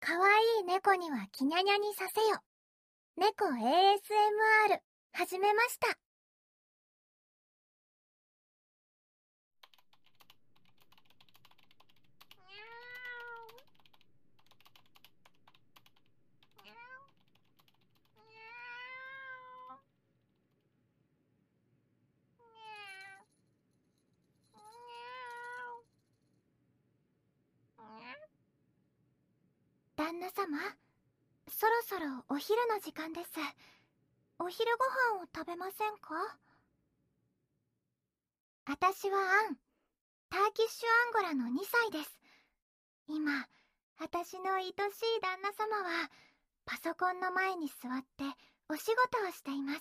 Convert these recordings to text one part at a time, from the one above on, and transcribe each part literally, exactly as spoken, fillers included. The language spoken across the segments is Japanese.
かわいい猫にはキニャニャにさせよ。猫 エーエスエムアール 始めました。旦那様、そろそろお昼の時間です。お昼ご飯を食べませんか？私はアン、ターキッシュアンゴラのにさいです。今、私の愛しい旦那様はパソコンの前に座ってお仕事をしています。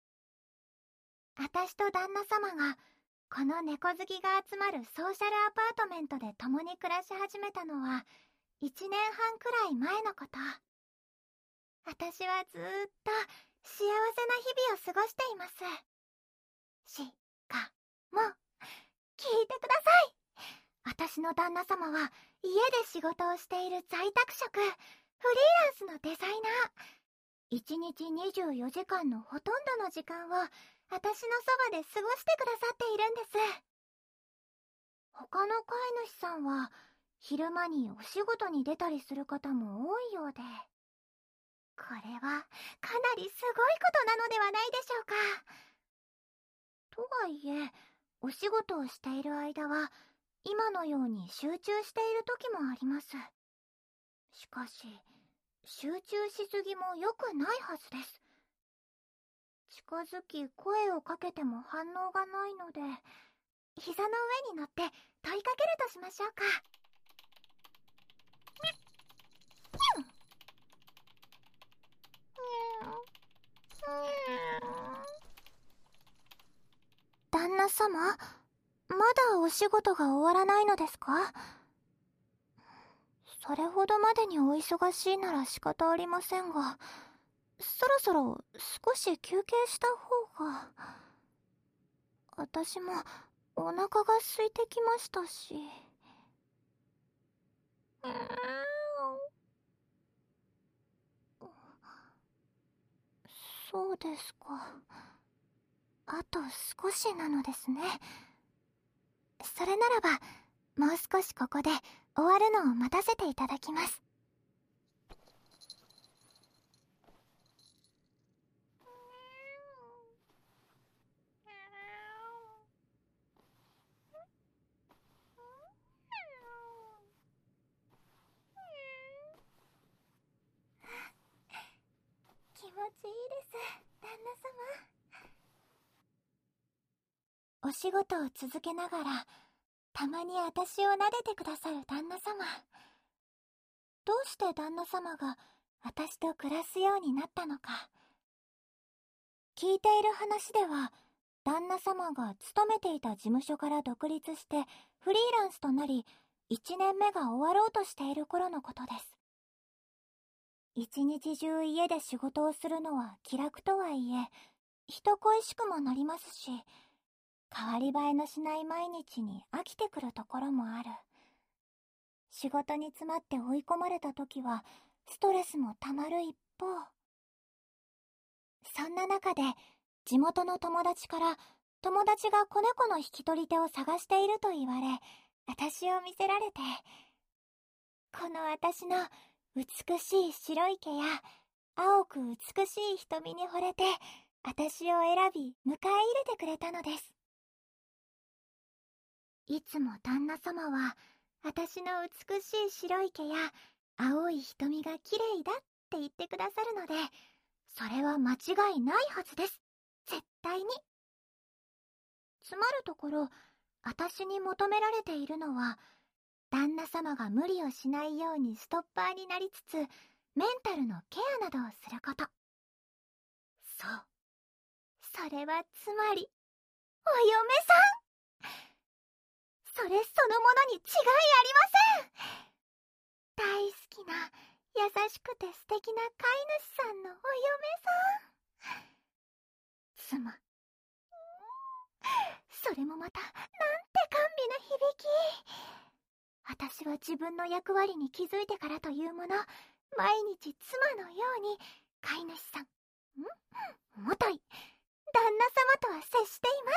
私と旦那様がこの猫好きが集まるソーシャルアパートメントで共に暮らし始めたのはいちねんはんくらい前のこと。私はずーっと幸せな日々を過ごしています。しかも、聞いてください。私の旦那様は家で仕事をしている在宅職、フリーランスのデザイナー。いちにちにじゅうよじかんのほとんどの時間を私のそばで過ごしてくださっているんです。他の飼い主さんは昼間にお仕事に出たりする方も多いようで、これはかなりすごいことなのではないでしょうか。とはいえ、お仕事をしている間は今のように集中している時もあります。しかし、集中しすぎも良くないはずです。近づき声をかけても反応がないので、膝の上に乗って問いかけるとしましょうか。旦那様、まだお仕事が終わらないのですか？それほどまでにお忙しいなら仕方ありませんが、そろそろ少し休憩した方が。私もお腹が空いてきましたし。そうですか。あと少しなのですね。それならば、もう少しここで終わるのを待たせていただきます。気持ちいいです、旦那様。お仕事を続けながら、たまに私を撫でてくださる旦那様。どうして旦那様が私と暮らすようになったのか。聞いている話では、旦那様が勤めていた事務所から独立してフリーランスとなり、いちねんめが終わろうとしている頃のことです。一日中家で仕事をするのは気楽とはいえ、人恋しくもなりますし、変わり映えのしない毎日に飽きてくるところもある。仕事に詰まって追い込まれた時はストレスもたまる一方。そんな中で地元の友達から友達が子猫の引き取り手を探していると言われ、私を見せられて、この私の美しい白い毛や青く美しい瞳に惚れて私を選び迎え入れてくれたのです。いつも旦那様は私の美しい白い毛や青い瞳が綺麗だって言ってくださるので、それは間違いないはずです。絶対に。つまるところ、私に求められているのは、旦那様が無理をしないようにストッパーになりつつ、メンタルのケアなどをすること。そう。それはつまり、お嫁さん。それそのものに違いありません。大好きな、優しくて素敵な飼い主さんのお嫁さん。妻。それもまた、なんて甘美な響き。私は自分の役割に気づいてからというもの、 毎日妻のように飼い主さん、んもとい、旦那様とは接しています。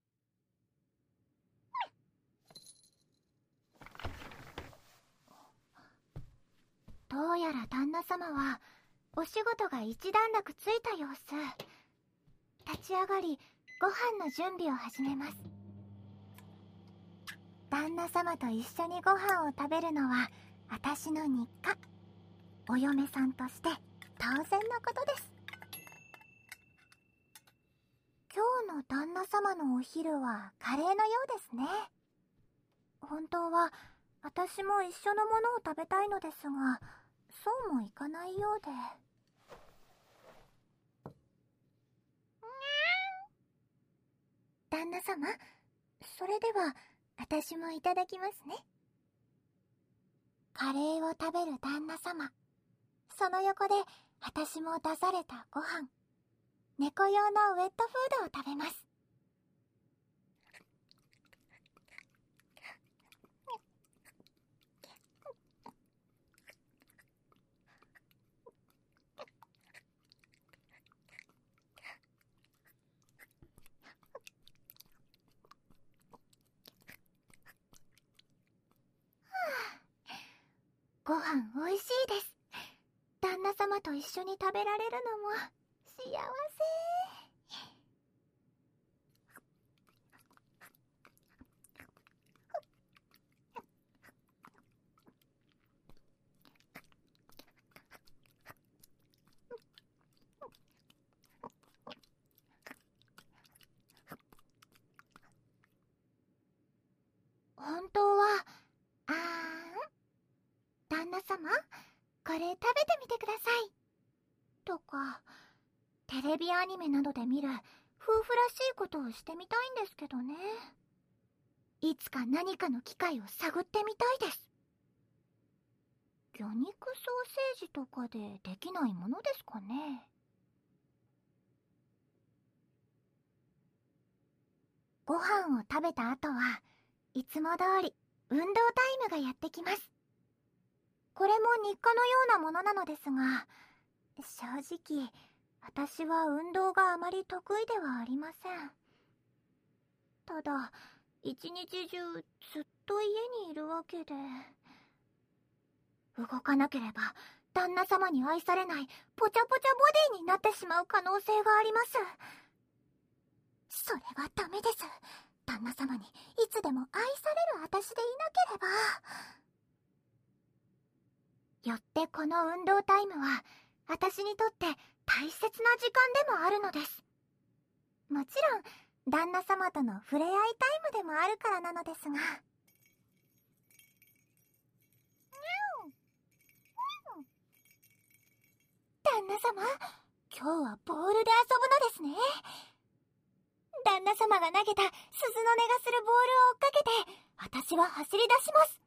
どうやら旦那様はお仕事が一段落ついた様子。立ち上がり、ご飯の準備を始めます。旦那様と一緒にご飯を食べるのは私の日課。お嫁さんとして当然のことです。今日の旦那様のお昼はカレーのようですね。本当は私も一緒のものを食べたいのですが、そうもいかないようで。旦那様、それでは私もいただきますね。カレーを食べる旦那様、その横で私も出されたご飯、猫用のウェットフードを食べます。ご飯おいしいです。旦那様と一緒に食べられるのも幸せ。本当は、あーん、旦那様、これ食べてみてください。とか、テレビアニメなどで見る夫婦らしいことをしてみたいんですけどね。いつか何かの機会を探ってみたいです。魚肉ソーセージとかでできないものですかね。ご飯を食べた後はいつも通り運動タイムがやってきます。これも日課のようなものなのですが、正直私は運動があまり得意ではありません。ただ一日中ずっと家にいるわけで、動かなければ旦那様に愛されないぽちゃぽちゃボディになってしまう可能性があります。それはダメです。旦那様にいつでも愛される私でいなければ。よってこの運動タイムは私にとって大切な時間でもあるのです。もちろん旦那様との触れ合いタイムでもあるからなのですが。旦那様、今日はボールで遊ぶのですね。旦那様が投げた鈴の音がするボールを追っかけて私は走り出します。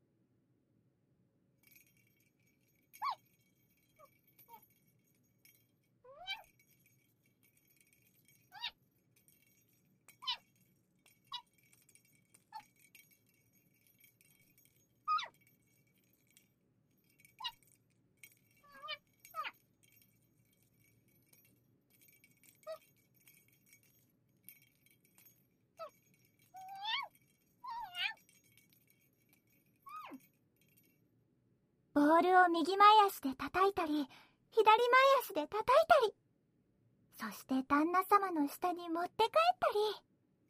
ボールを右前足で叩いたり、左前足で叩いたり、そして旦那様の下に持って帰ったり。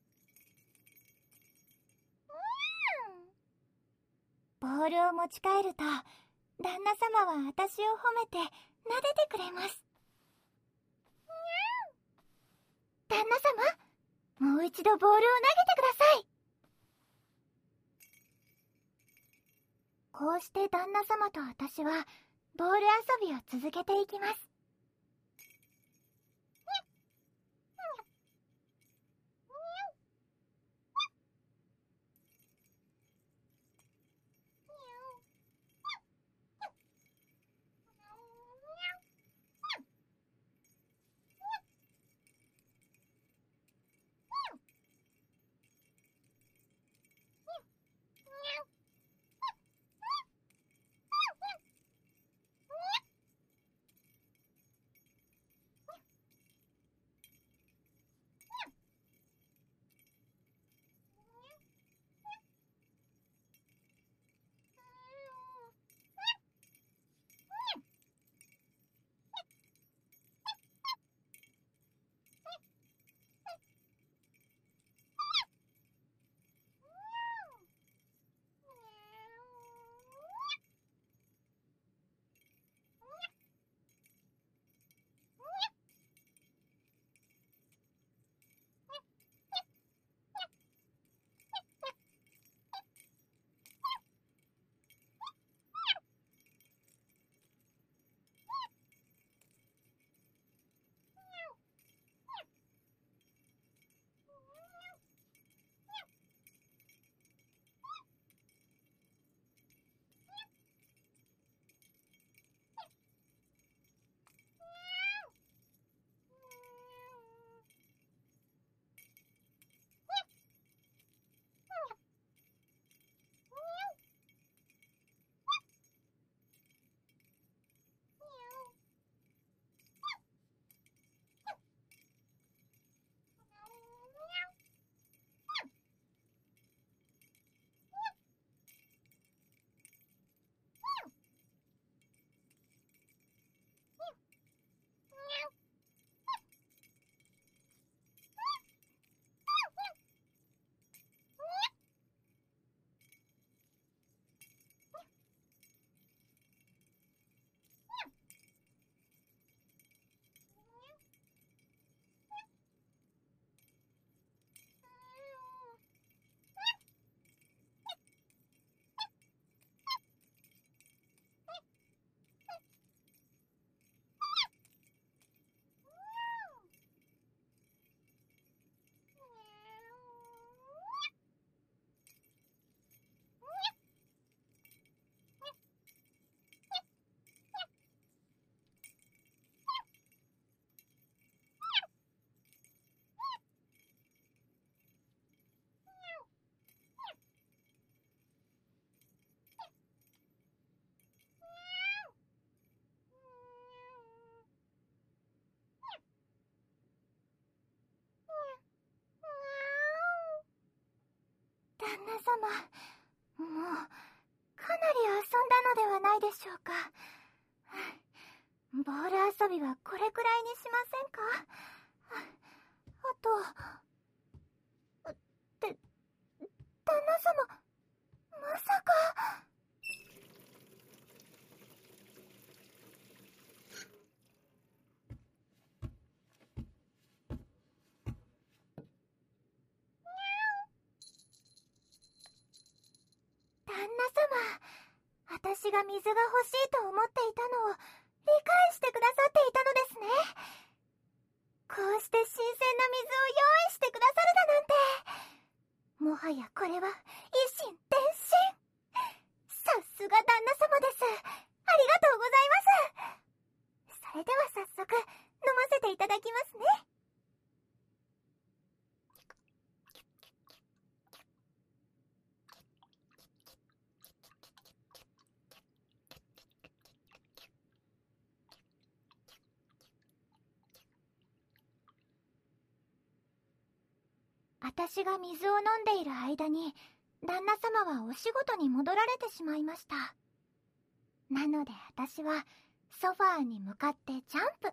ボールを持ち帰ると、旦那様は私を褒めて撫でてくれます。旦那様、もう一度ボールを投げてください。こうして旦那様と私はボール遊びを続けていきます。 でしょうか。ボール遊びはこれくらいにしませんか。あと、って、旦那様、まさか。旦那様、私が水が欲しいと思っていたのを理解してくださっていたのですね。こうして新鮮な水を用意してくださるだなんて。もはやこれは一心伝心。さすが旦那様です。ありがとうございます。それでは早速飲ませていただきますね。私が水を飲んでいる間に旦那様はお仕事に戻られてしまいました。なので私はソファーに向かってジャンプ。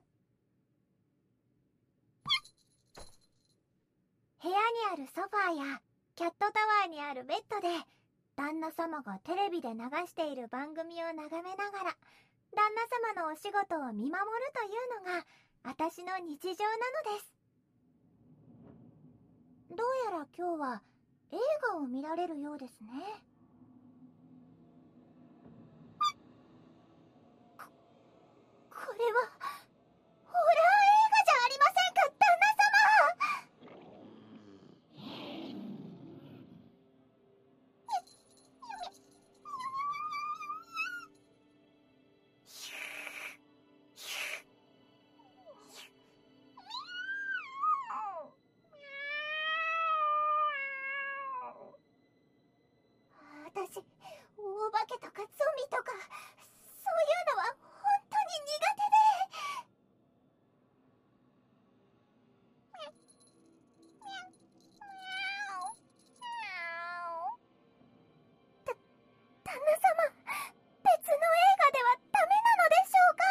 部屋にあるソファーやキャットタワーにあるベッドで旦那様がテレビで流している番組を眺めながら旦那様のお仕事を見守るというのが私の日常なのです。どうやら今日は映画を見られるようですね。こ、これはホラー映画じゃありませんか、旦那様。私、お化けとかゾンビとかそういうのは本当に苦手で。た、旦那様、別の映画ではダメなのでしょうか。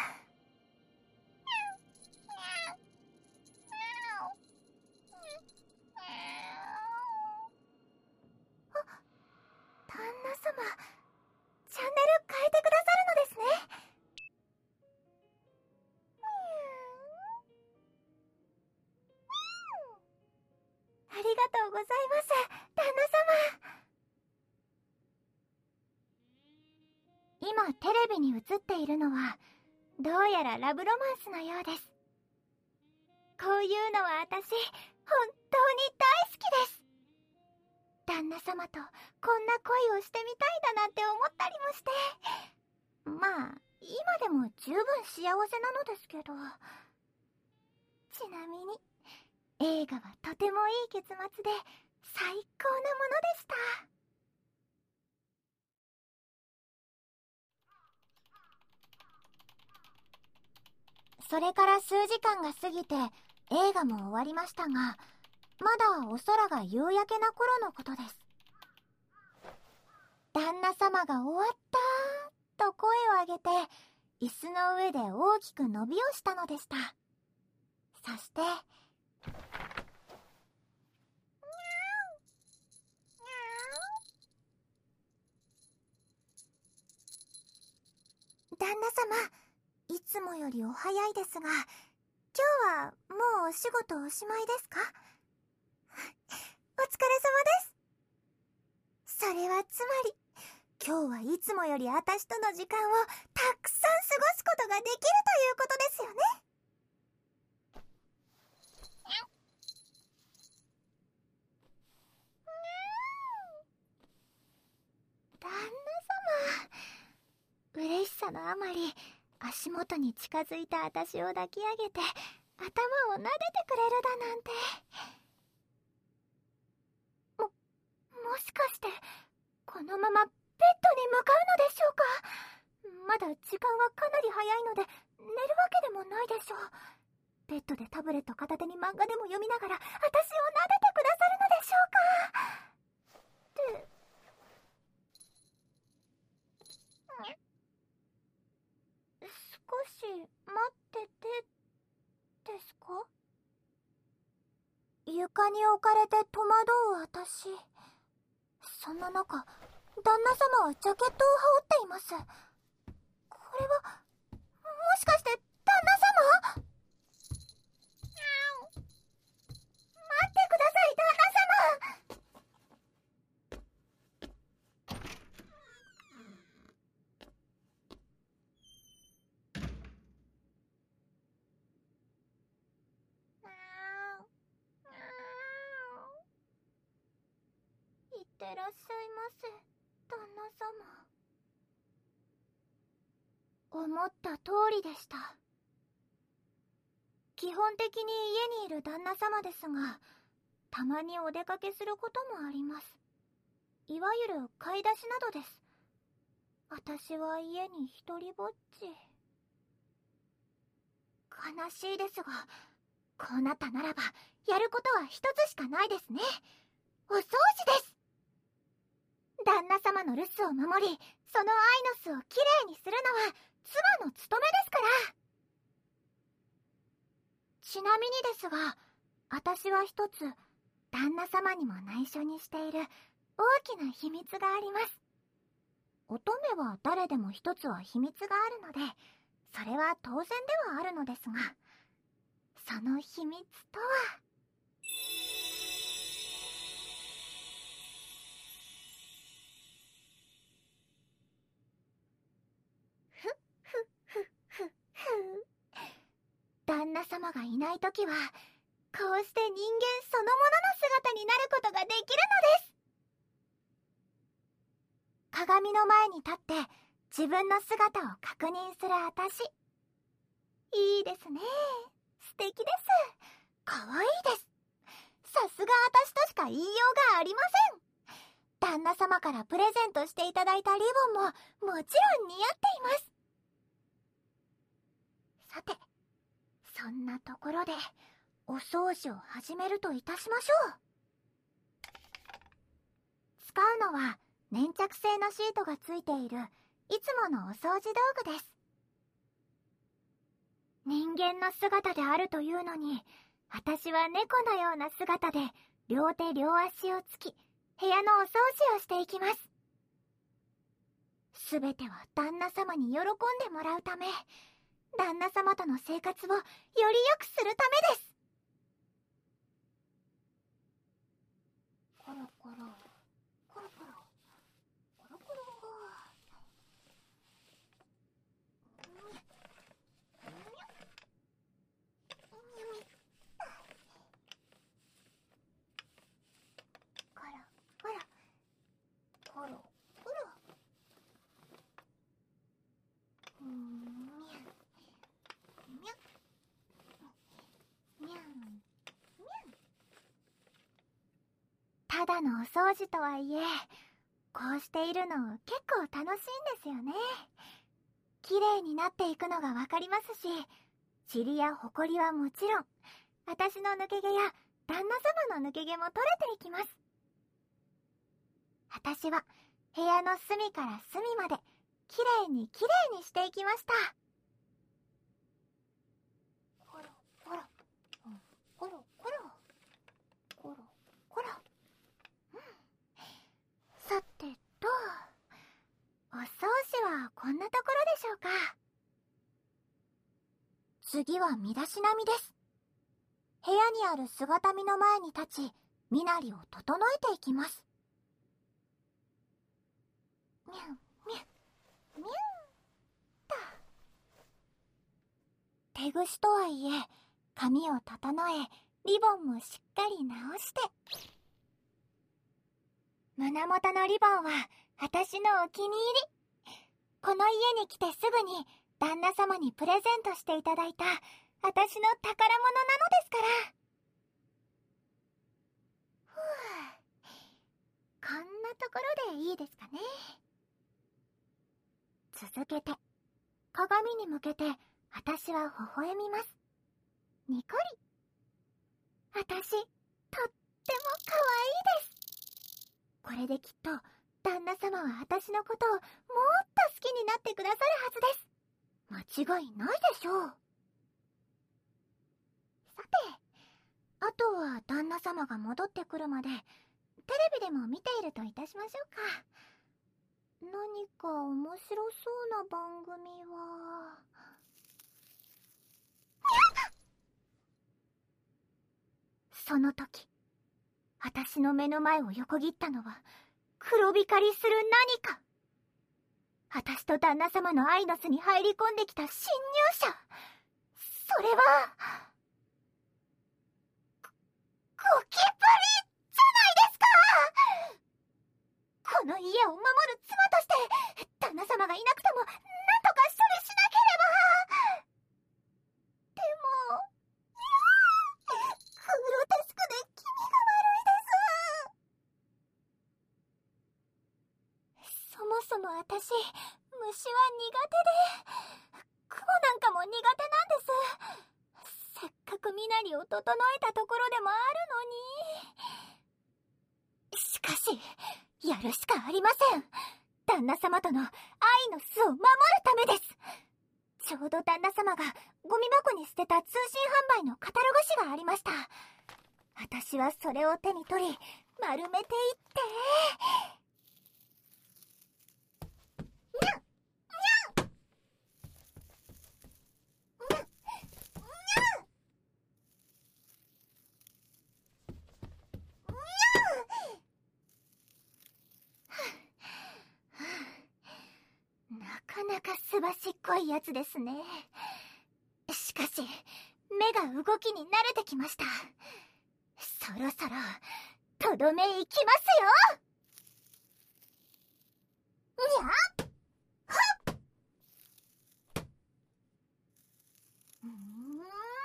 あ、旦那様、チャンネル変えてくださるのですね。ありがとうございます、旦那様。今テレビに映っているのはどうやらラブロマンスのようです。こういうのは私本当に大好きです。旦那様とこんな恋をしてみたいだなんて思ったりもして、まあ今でも十分幸せなのですけど。ちなみに映画はとてもいい結末で最高なものでした。それから数時間が過ぎて映画も終わりましたが、まだお空が夕焼けな頃のことです。旦那様が終わったーと声を上げて椅子の上で大きく伸びをしたのでした。そして旦那様、いつもよりお早いですが、今日はもうお仕事おしまいですか？お疲れ様です。それはつまり、今日はいつもより私との時間をたくさん過ごすことができるということですよね。旦那様、嬉しさのあまり足元に近づいた私を抱き上げて頭を撫でてくれるだなんて。も、もしかしてこのままベッドに向かうのでしょうか。まだ時間はかなり早いので寝るわけでもないでしょう。ベッドでタブレット片手に漫画でも読みながら私を撫でてくださるのでしょうか。って床に置かれて戸惑う私。そんな中、旦那様はジャケットを羽織っています。これは、もしかして旦那様？待ってください、旦那様！いってらっしゃいませ、旦那様。思った通りでした。基本的に家にいる旦那様ですが、たまにお出かけすることもあります。いわゆる買い出しなどです。私は家に一人ぼっち。悲しいですが、こうなったならば、やることは一つしかないですね。お掃除です。旦那様の留守を守り、そのアイノスをきれいにするのは妻の務めですから。ちなみにですが、私は一つ旦那様にも内緒にしている大きな秘密があります。乙女は誰でも一つは秘密があるので、それは当然ではあるのですが、その秘密とは。ふっふっふっふっふ。旦那様がいないときは、こうして人間そのものの姿になることができるのです。鏡の前に立って自分の姿を確認する私。いいですね。素敵です。かわいいです。さすが私としか言いようがありません。旦那様からプレゼントしていただいたリボンももちろん似合っています。さて、そんなところでお掃除を始めるといたしましょう。使うのは粘着性のシートがついているいつものお掃除道具です。人間の姿であるというのに、私は猫のような姿で両手両足をつき、部屋のお掃除をしていきます。すべては旦那様に喜んでもらうため、旦那様との生活をより良くするためです。コロコロコロコロコロコロ。コロコロコロうーん、にゃにゃにゃんにゃん。ただのお掃除とはいえ、こうしているの結構楽しいんですよね。綺麗になっていくのがわかりますし、塵やほこりはもちろん、私の抜け毛や旦那様の抜け毛も取れていきます。私は部屋の隅から隅まできれいにきれいにしていきました。コロコロコロコロコロコロ。うん。さてと、お掃除はこんなところでしょうか。次は身だしなみです。部屋にある姿見の前に立ち、身なりを整えていきます。みゃんみゃんみゃんと。手ぐしとはいえ、髪を整え、リボンもしっかり直して。胸元のリボンは私のお気に入り。この家に来てすぐに旦那様にプレゼントしていただいた私の宝物なのですから。ふぅ、こんなところでいいですかね。続けて鏡に向けて私は微笑みます。にこり。私とっても可愛いです。これできっと旦那様は私のことをもっと好きになってくださるはずです。間違いないでしょう。さて、あとはは旦那様が戻ってくるまでテレビでも見ているといたしましょうか。何か面白そうな番組は。その時、私の目の前を横切ったのは黒光りする何か。私と旦那様の愛の巣に入り込んできた侵入者。それはゴキブリじゃないですか。この家を守る妻として旦那様がいなくても何とか処理しなければ。でもグロテスクで気味が悪いです。そもそも私、虫は苦手で、雲なんかも苦手なんです。せっかく身なりを整えたところでもあるのに。しかし、やるしかありません。旦那様との愛の巣を守るためです。ちょうど旦那様がゴミ箱に捨てた通信販売のカタログ紙がありました。私はそれを手に取り、丸めていって、にゃんにゃんにゃんにゃんなかなかすばしっこいやつですね。しかし、目が動きに慣れてきました。そろそろ、とどめいきますよ。にゃっはっんーに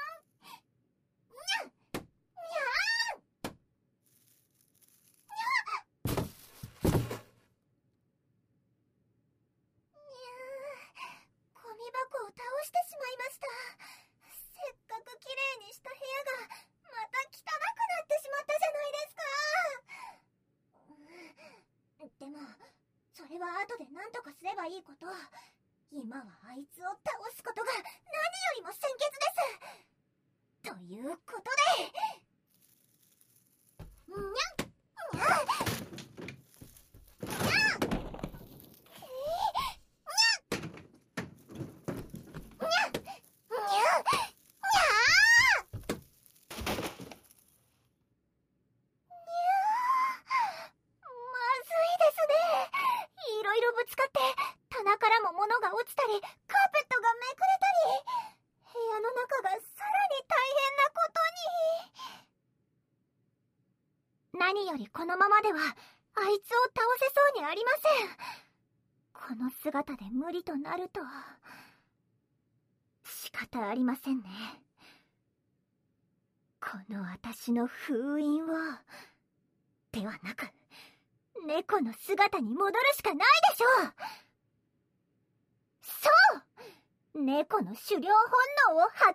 ゃんにゃんゴミ箱を倒してしまいました。せっかくきれいにした部屋がまた汚くなってしまったじゃないですか。でもそれは後で何とかすればいいこと。今はあいつを倒すことが何よりも先決です。ということで、にゃんにゃんぶつかって棚からも物が落ちたりカーペットがめくれたり、部屋の中がさらに大変なことに。何よりこのままではあいつを倒せそうにありません。この姿で無理となると仕方ありませんね。この私の封印をではなく猫の姿に戻るしかないでしょう。そう、猫の狩猟本能を発揮する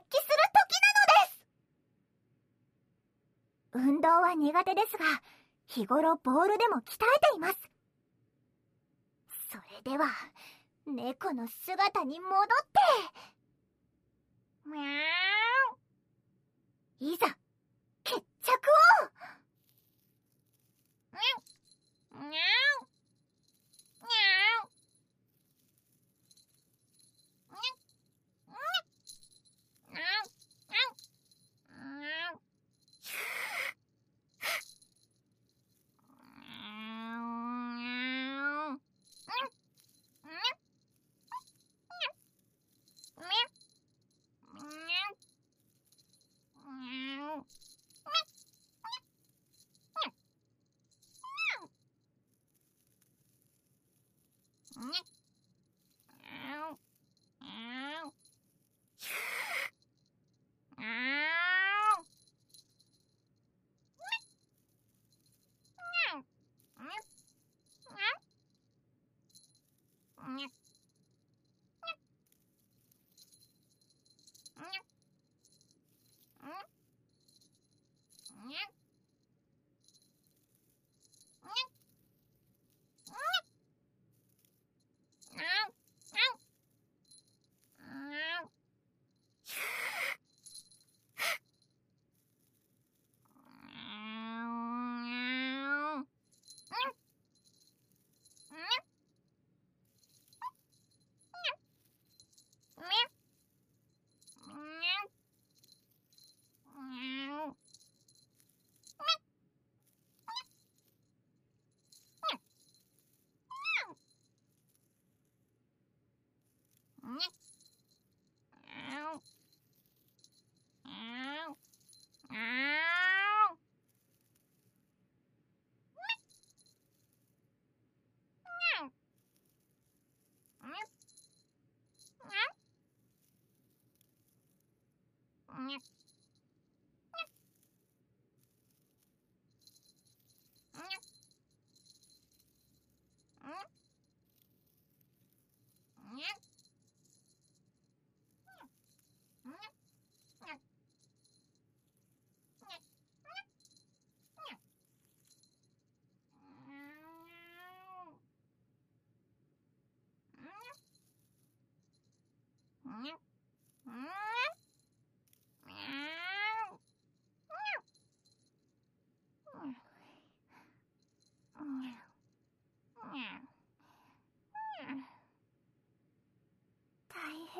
時なのです。運動は苦手ですが日頃ボールでも鍛えています。それでは猫の姿に戻ってミャーいざ決着を。にゃんにゃんにゃん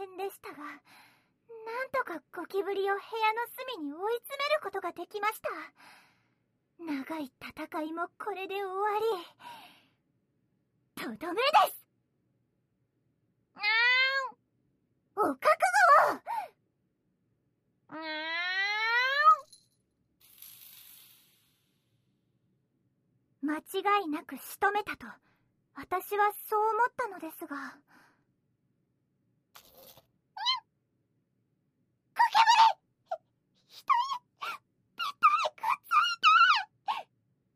変でしたが、なんとかゴキブリを部屋の隅に追い詰めることができました。長い戦いもこれで終わり、とどめです。お覚悟を。間違いなく仕留めたと私はそう思ったのですが、ゴキブリ、一人ぴったりくっついて。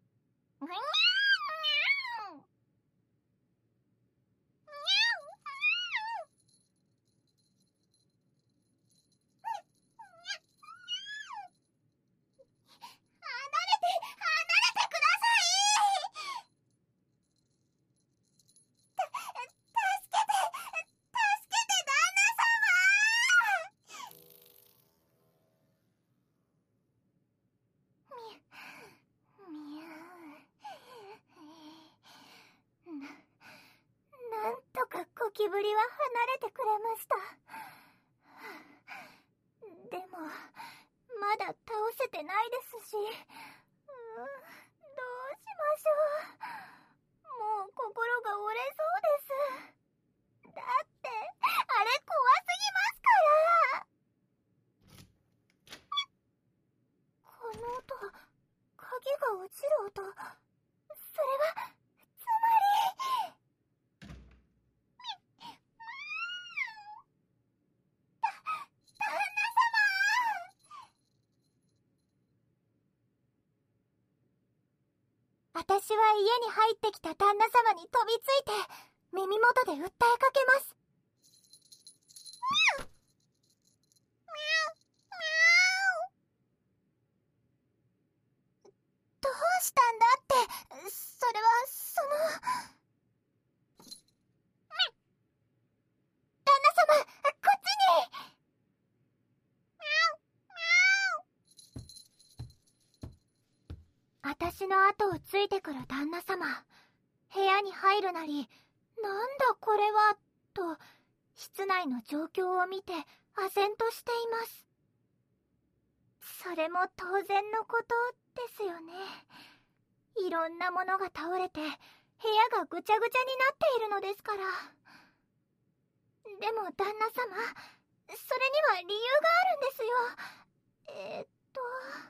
なんとかゴキブリは離れてくれました。でもまだ倒せてないですし、うーん、どうしましょう。もう心が折れそうです。だってあれ怖すぎますから。この音、鍵が落ちる音、それはつまり私は家に入ってきた旦那様に飛びついて耳元で訴えかけます。どうしたんだって、それはその旦那様、こっちに。私の後をついてくる旦那様、部屋に入るなり、なんだこれはと室内の状況を見て唖然としています。それも当然のことですよね。いろんなものが倒れて部屋がぐちゃぐちゃになっているのですから。でも旦那様、それには理由があるんですよ。えー、っと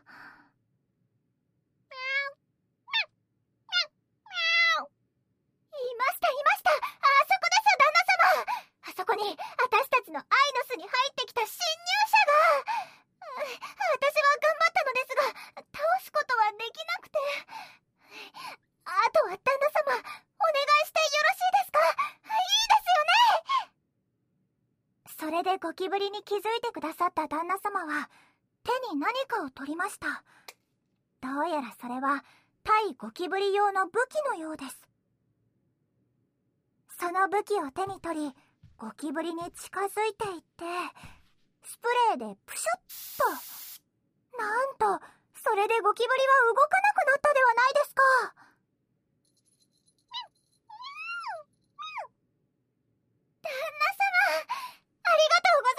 いましたいました、あそこです旦那様。あそこに私たちのアイノスに入ってきた侵入者が。私は頑張ったのですが倒すことはできなくて。あとは旦那様、お願いしてよろしいですか。いいですよね。それでゴキブリに気づいてくださった旦那様は手に何かを取りました。どうやらそれは対ゴキブリ用の武器のようです。その武器を手に取りゴキブリに近づいていってスプレーでプシュッと。なんとそれでゴキブリは動かなくなったではないですか。旦那様、ありがとう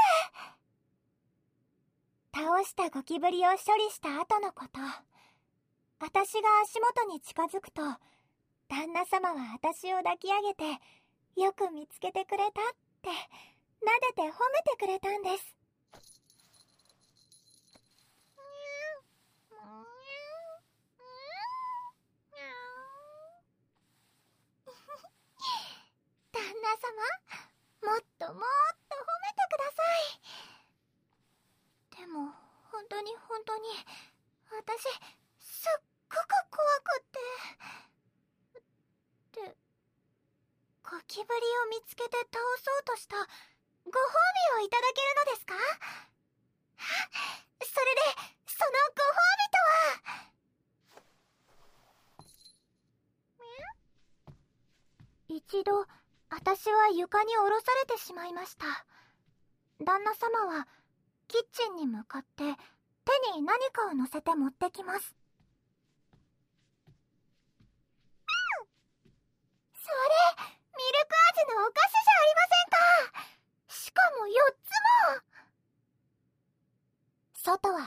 ございます。倒したゴキブリを処理した後のこと、私が足元に近づくと旦那様は私を抱き上げてよく見つけてくれたって撫でて褒めてくれたんです。旦那様、もっともっと褒めてください。でも本当に本当に私すっごく怖くって。で、ゴキブリを見つけて倒そうとしたご褒美をいただけるのですか。それでそのご褒美とは。一度私は床に下ろされてしまいました。旦那様はキッチンに向かって手に何かを乗せて持ってきます。それミルク味のお菓子じゃありませんか。しかも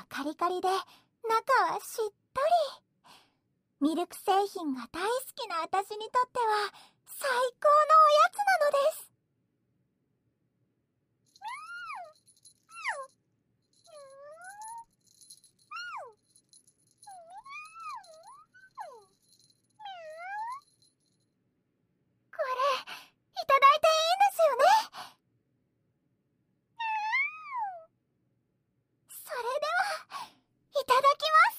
はカリカリで中はしっとり。ミルク製品が大好きな私にとっては最高のおやつなのです。これいただいていいんですよね。それではいただきます。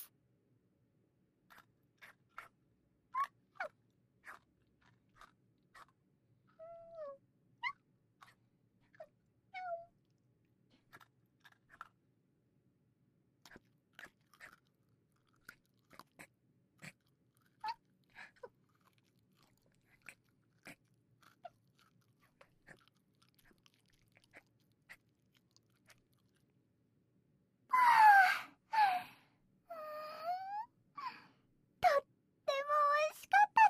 とっても美味しかった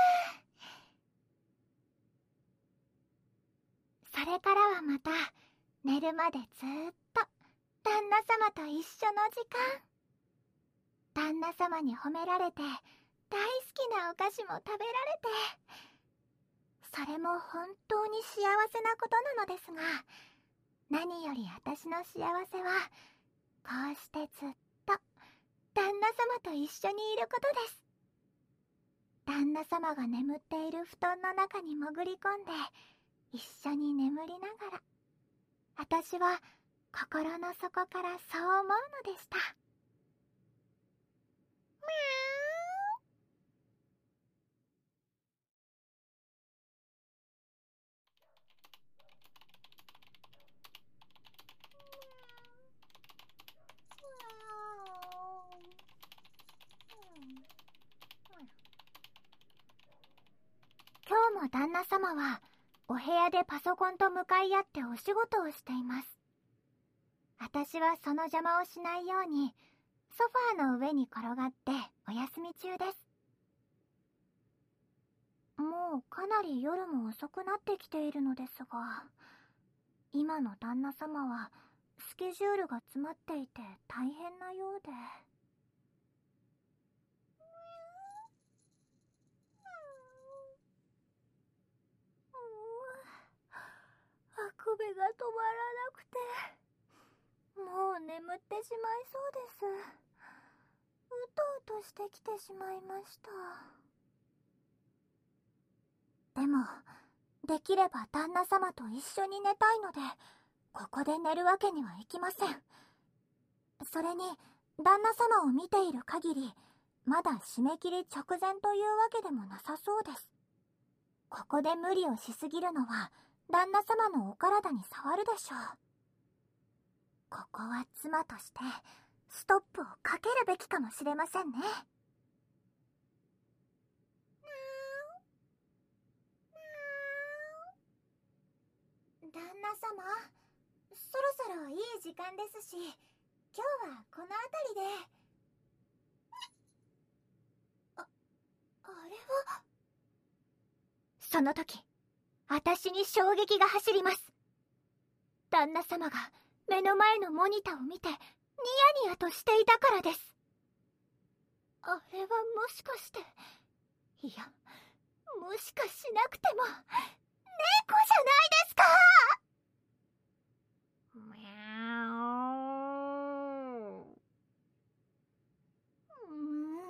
です。それからはまた寝るまでずーっと旦那様と一緒の時間。旦那様に褒められて大好きなお菓子も食べられて、それも本当に幸せなことなのですが、何より私の幸せはこうしてずっと旦那様と一緒にいることです。旦那様が眠っている布団の中に潜り込んで一緒に眠りながら、私は心の底からそう思うのでした。み今日も旦那様はお部屋でパソコンと向かい合ってお仕事をしています。私はその邪魔をしないようにソファーの上に転がってお休み中です。もうかなり夜も遅くなってきているのですが、今の旦那様はスケジュールが詰まっていて大変なようで。あくびが止まらなくて、もう眠ってしまいそうです。うとうとしてきてしまいました。でもできれば旦那様と一緒に寝たいので、ここで寝るわけにはいきません。それに旦那様を見ている限り、まだ締め切り直前というわけでもなさそうです。ここで無理をしすぎるのは旦那様のお体に障るでしょう。ここは妻としてストップをかけるべきかもしれませんね。旦那様、そろそろいい時間ですし、今日はこの辺りで。あ、あれは。その時、私に衝撃が走ります。旦那様が目の前のモニターを見てニヤニヤとしていたからです。あれはもしかして、いや、もしかしなくても猫じゃないですか。みゃー。う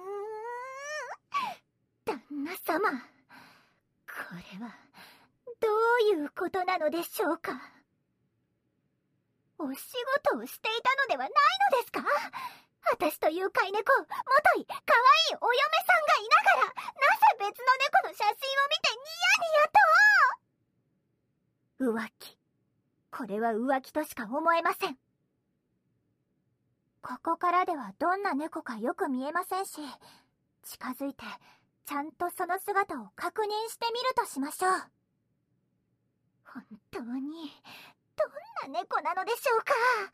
ーん、旦那様、これはどういうことなのでしょうか。お仕事をしていたのではないのですか。私という飼い猫、もとい可愛いお嫁さんがいながら、なぜ別の猫の写真を見てニヤニヤと。浮気。これは浮気としか思えません。ここからではどんな猫かよく見えませんし、近づいてちゃんとその姿を確認してみるとしましょう。本当にどんな猫なのでしょうか。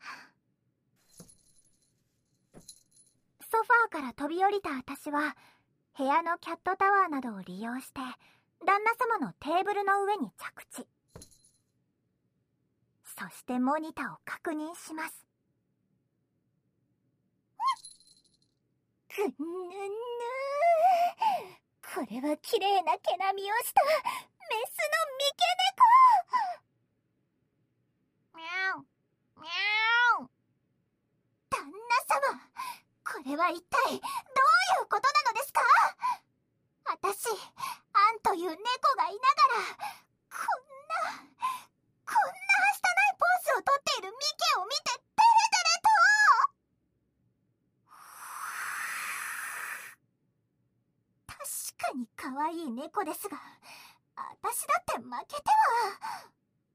ソファーから飛び降りた私は、部屋のキャットタワーなどを利用して旦那様のテーブルの上に着地。そしてモニターを確認します。 ぐぬぬ。これは綺麗な毛並みをしたメスの三毛猫。ミャオミャオ。旦那様、これは一体どういうことなのですか？私、アンという猫がいながら、こんな、こんなはしたないポーズをとっているミケを見てデレデレと。確かに可愛い猫ですが、私だって負けては。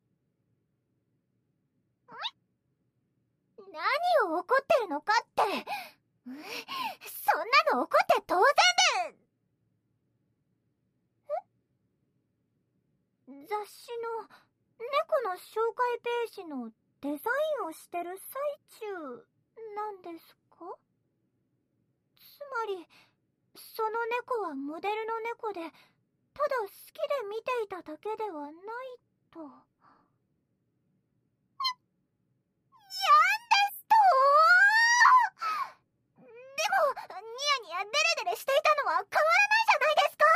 何を怒ってるのかって、そんなの怒って当然で。え？雑誌の猫の紹介ページのデザインをしてる最中なんですか？つまり、その猫はモデルの猫で、ただ好きで見ていただけではないと。やんですと？でも、ニヤニヤデレデレしていたのは変わらないじゃないですか。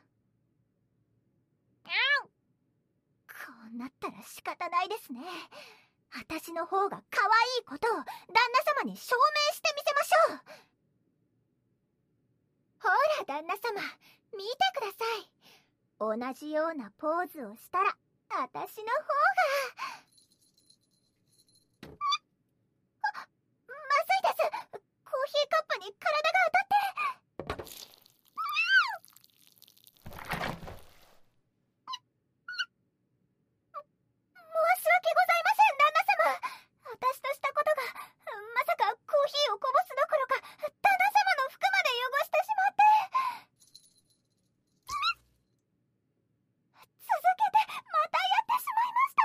こうなったら仕方ないですね。私の方が可愛いことを旦那様に証明してみせましょう。ほら旦那様、見てください。同じようなポーズをしたら私の方が。あ、まずいです。コーヒーカップに体が当たって。申し訳ございません、旦那様。私としたことが、まさかコーヒーをこぼすどころか、旦那様の服まで汚してしまって。続けて、またやってしまいました。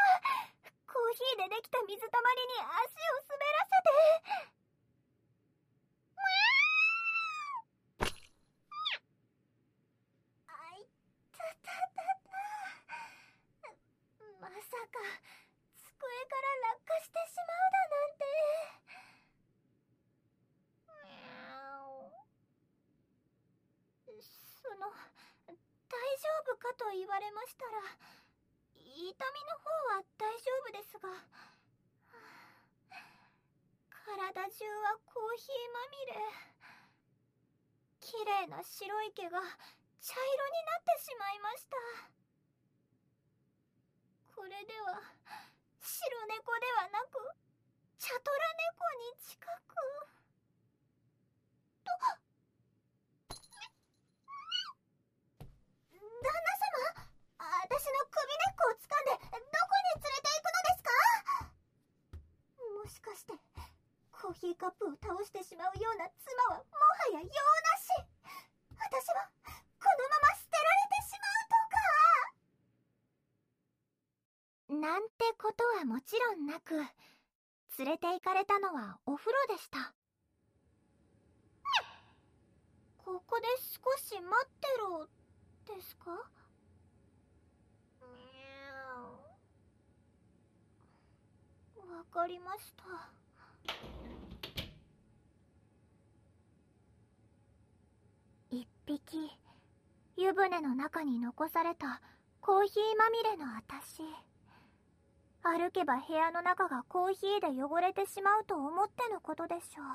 コーヒーでできた水たまりに足を滑らせて。あいたたたた。まさか、机から落下してしまうだなんて。その、大丈夫かと言われましたら、痛みの方は大丈夫ですが、体中はコーヒーまみれ。綺麗な白い毛が茶色になってしまいました。これでは白猫ではなく茶トラ猫に近くと。旦那様、私の首根っこを掴んでどこに連れて行くのですか？もしかしてコーヒーカップを倒してしまうような妻はもはや用なし。私はこのまま捨てられてしまうとか。なんてことはもちろんなく、連れて行かれたのはお風呂でした。ここで少し待ってろですか？わかりました。一匹、湯船の中に残されたコーヒーまみれの私。歩けば部屋の中がコーヒーで汚れてしまうと思ってのことでしょ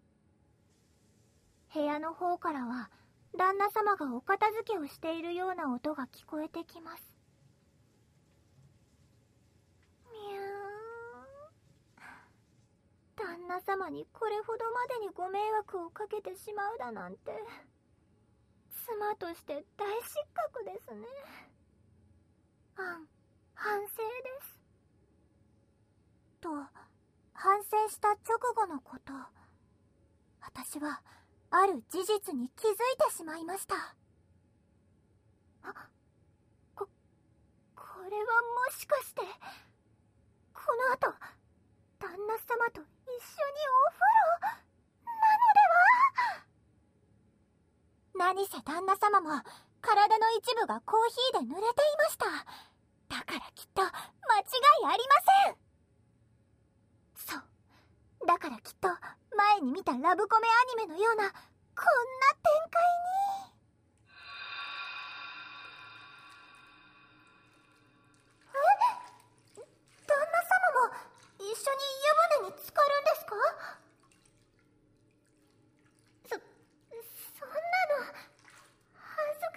う。部屋の方からは旦那様がお片付けをしているような音が聞こえてきます。みゅーん。旦那様にこれほどまでにご迷惑をかけてしまうだなんて、妻として大失格ですね。あん、反省です。と、反省した直後のこと、私はある事実に気づいてしまいました。あ、こ、これはもしかして、この後、旦那様と一緒にお風呂なのでは？何せ旦那様も体の一部がコーヒーで濡れていました。だからきっと間違いありません。そう。だからきっと前に見たラブコメアニメのようなコんな展開に。え？旦那様も一緒に湯船に浸かるんですか？そ、そんなの恥ずか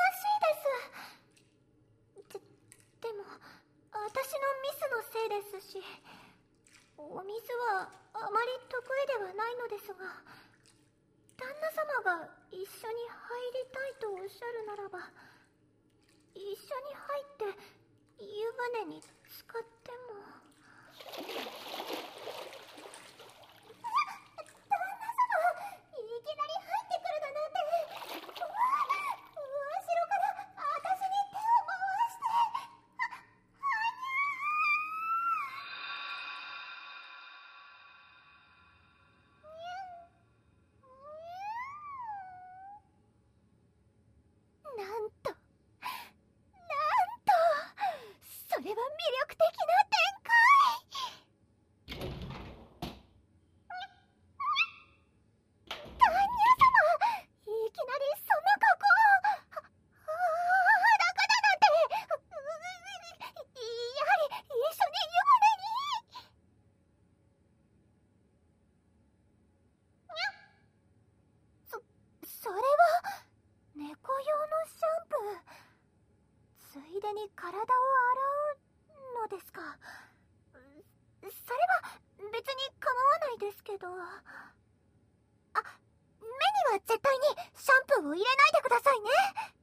しいです。で、でも私のミスのせいですし、お水はあまり得意ではないのですが、旦那様が一緒に入りたいとおっしゃるならば、一緒に入って湯船に浸かっても。旦那様、いきなり入ってくるだなんて。うわ、後ろから私に手を回して。は、はにゃー。なんと、なんと、それは魅力的な展開。旦那様、いきなりそんな格好を。は、裸だなんて。う、う、やはり一緒に湯船に。そ、それは猫用のシャンプー。ついでに体を洗うのですか？それは別に構わないですけど。あ、目には絶対にシャンプーを入れないでくださいね。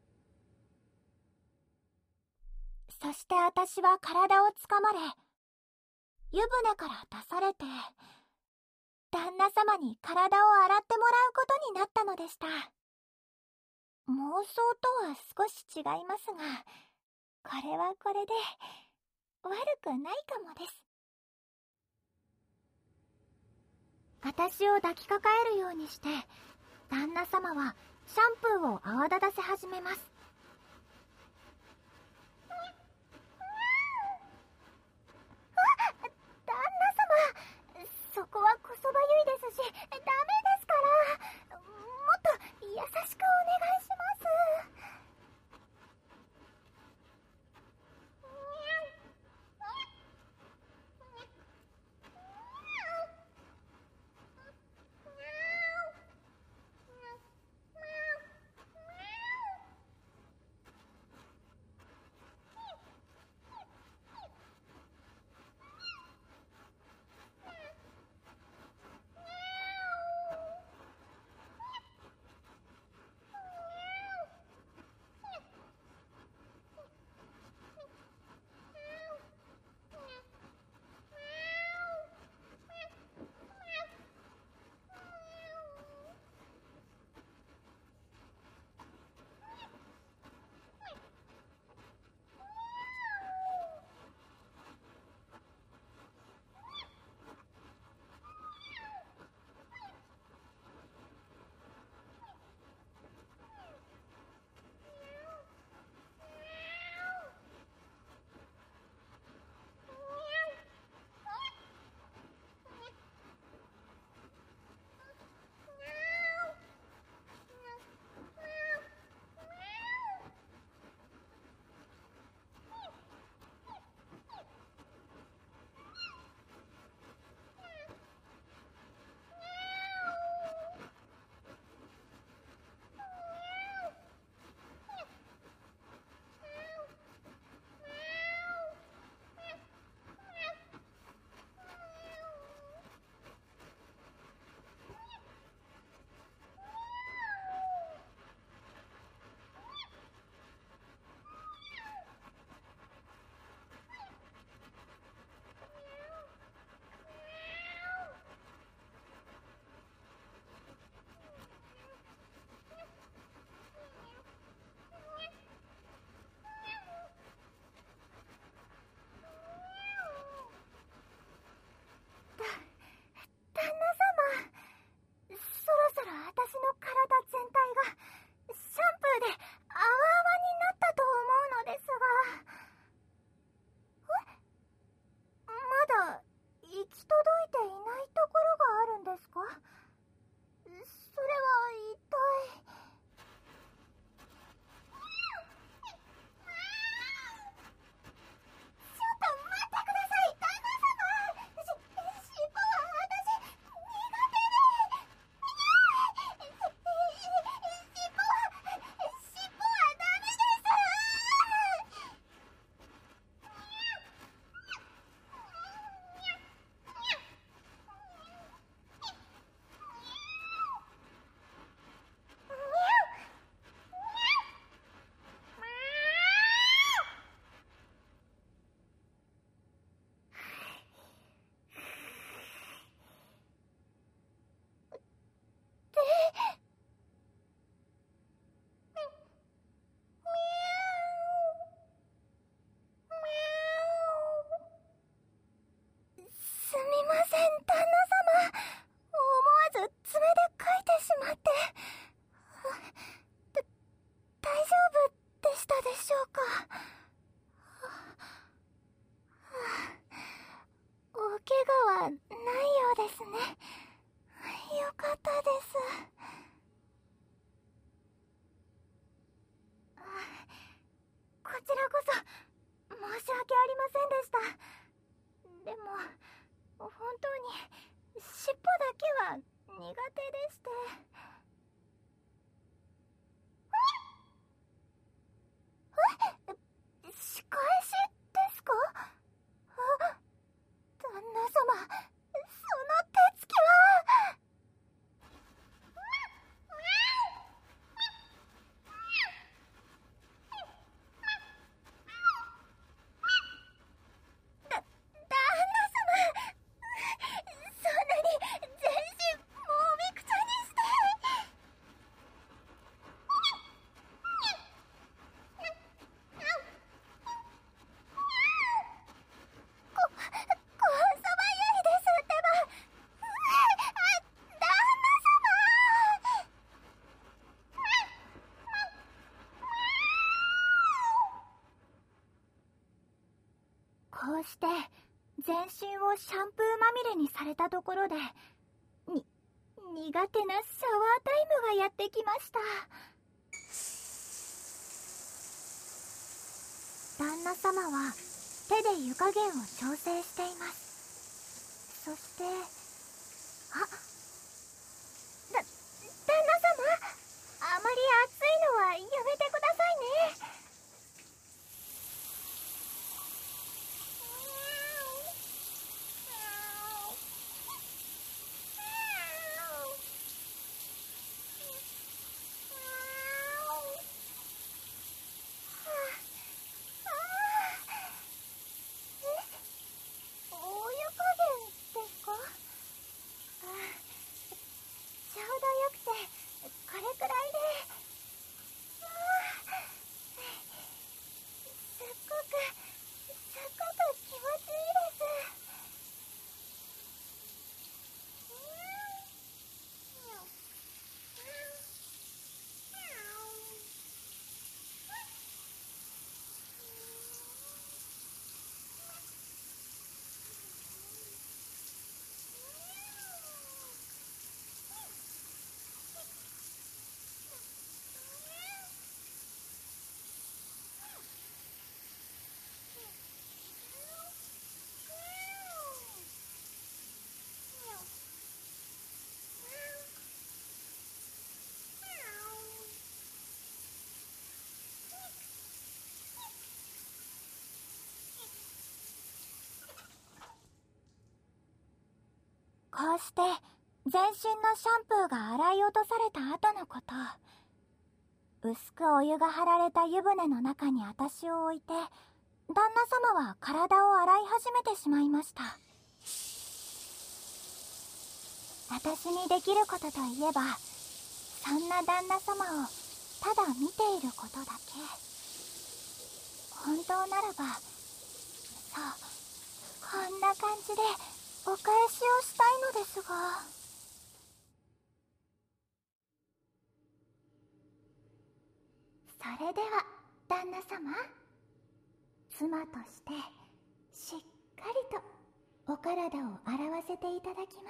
そして私は体をつかまれ、湯船から出されて、旦那様に体を洗ってもらうことになったのでした。妄想とは少し違いますが、これはこれで悪くないかもです。私を抱きかかえるようにして、旦那様はシャンプーを泡立たせ始めます。あ、旦那様、そこはこそばゆいですし、ダメですから。もっと優しくお願いします。 はないようですね。よかったです。こちらこそ申し訳ありませんでした。でも本当に尻尾だけは苦手でして。ええ、仕返しですか？あ、旦那様、その手つきは。だ、旦那様、そんなに全身もみくちゃにして。こ、こそばゆいですってば。旦那様。こうして全身をシャンプーまみれにされたところで、に苦手なシャワータイムがやってきました。旦那様は手で湯加減を調整しています。そしてあ、だ、旦那様、あまり熱いのはやめてくださいね。お湯加減ですか？あ、ちょうどよくてこれくらいで。あー、すっごくすっごく気持ちいいです。こうして全身のシャンプーが洗い落とされた後のこと。薄くお湯が張られた湯船の中に私を置いて、旦那様は体を洗い始めてしまいました。私にできることといえば、そんな旦那様をただ見ていることだけ。本当ならば、そう、こんな感じでお返しをしたいのですが。それでは旦那様、妻としてしっかりとお体を洗わせていただきます。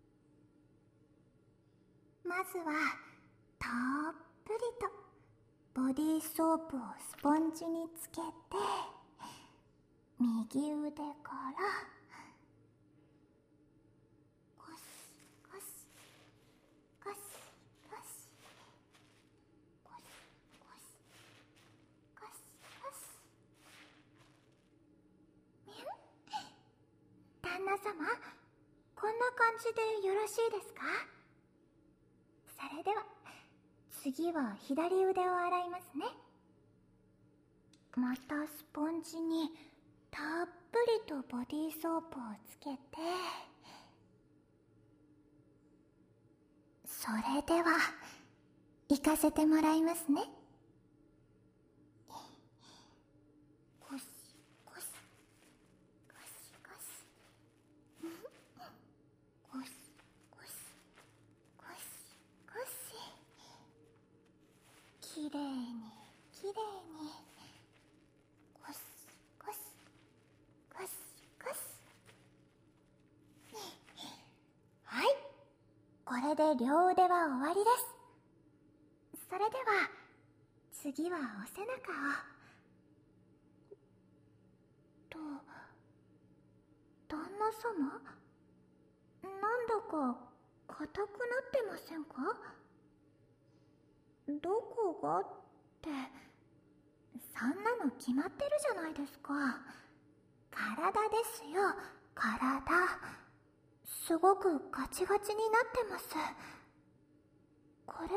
まずはたっぷりとボディーソープをスポンジにつけて、右腕からゴシゴシゴシゴシゴシゴシゴシゴシ。みゅん、旦那様、こんな感じでよろしいですか？それでは次は左腕を洗いますね。またスポンジにたっぷりとボディーソープをつけて、それでは行かせてもらいますね。ゴシゴシゴシゴシゴシゴシゴシゴシ、きれいにきれいにゴシゴシゴシゴシ。 れで両腕は終わりです。それでは次はお背中を。と、旦那様、なんだか硬くなってませんか？どこがって、そんなの決まってるじゃないですか。体ですよ、体。すごくガチガチになってます。これって、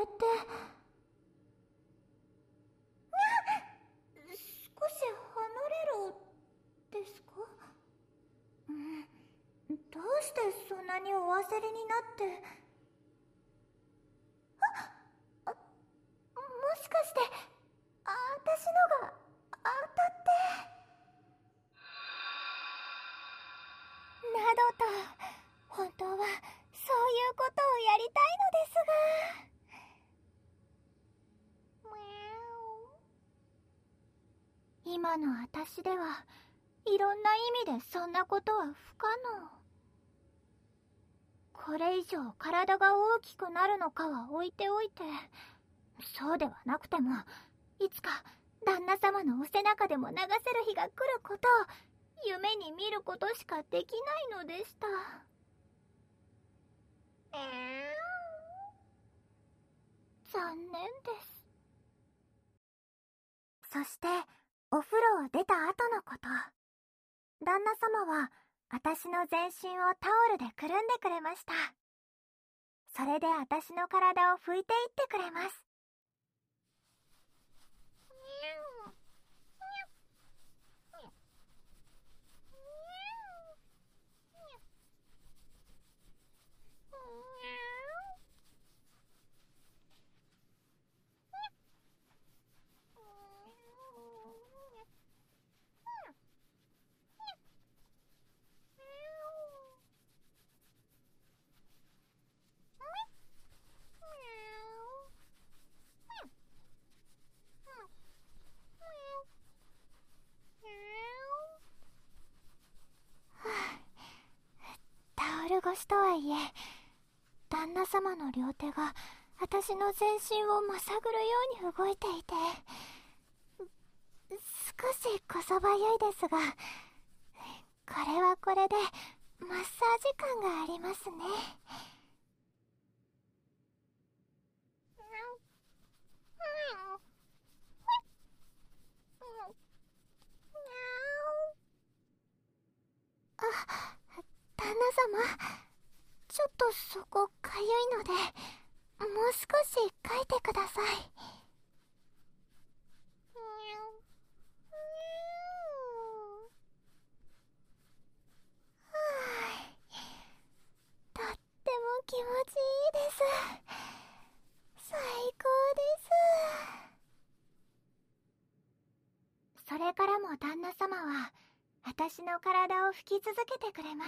少し離れろですか？うん、どうしてそんなにお焦りになって。あ、あ、もしかして、あ、私のが当たって。などと、本当はそういうことをやりたいのですが。今の私ではいろんな意味でそんなことは不可能。これ以上体が大きくなるのかは置いておいて、そうではなくてもいつか旦那様のお背中でも流せる日が来ることを夢に見ることしかできないのでした。えー、残念です。そしてお風呂を出た後のこと。旦那様は私の全身をタオルでくるんでくれました。それで私の体を拭いていってくれます。タオル越しとはいえ、旦那様の両手が私の全身をまさぐるように動いていて、少しこそばゆいですが、これはこれでマッサージ感がありますね。あ、旦那様、ちょっとそこかゆいので、もう少し書いてください。はあ、とっても気持ちいいです。最高です。それからも旦那様は私の体を拭き続けてくれます。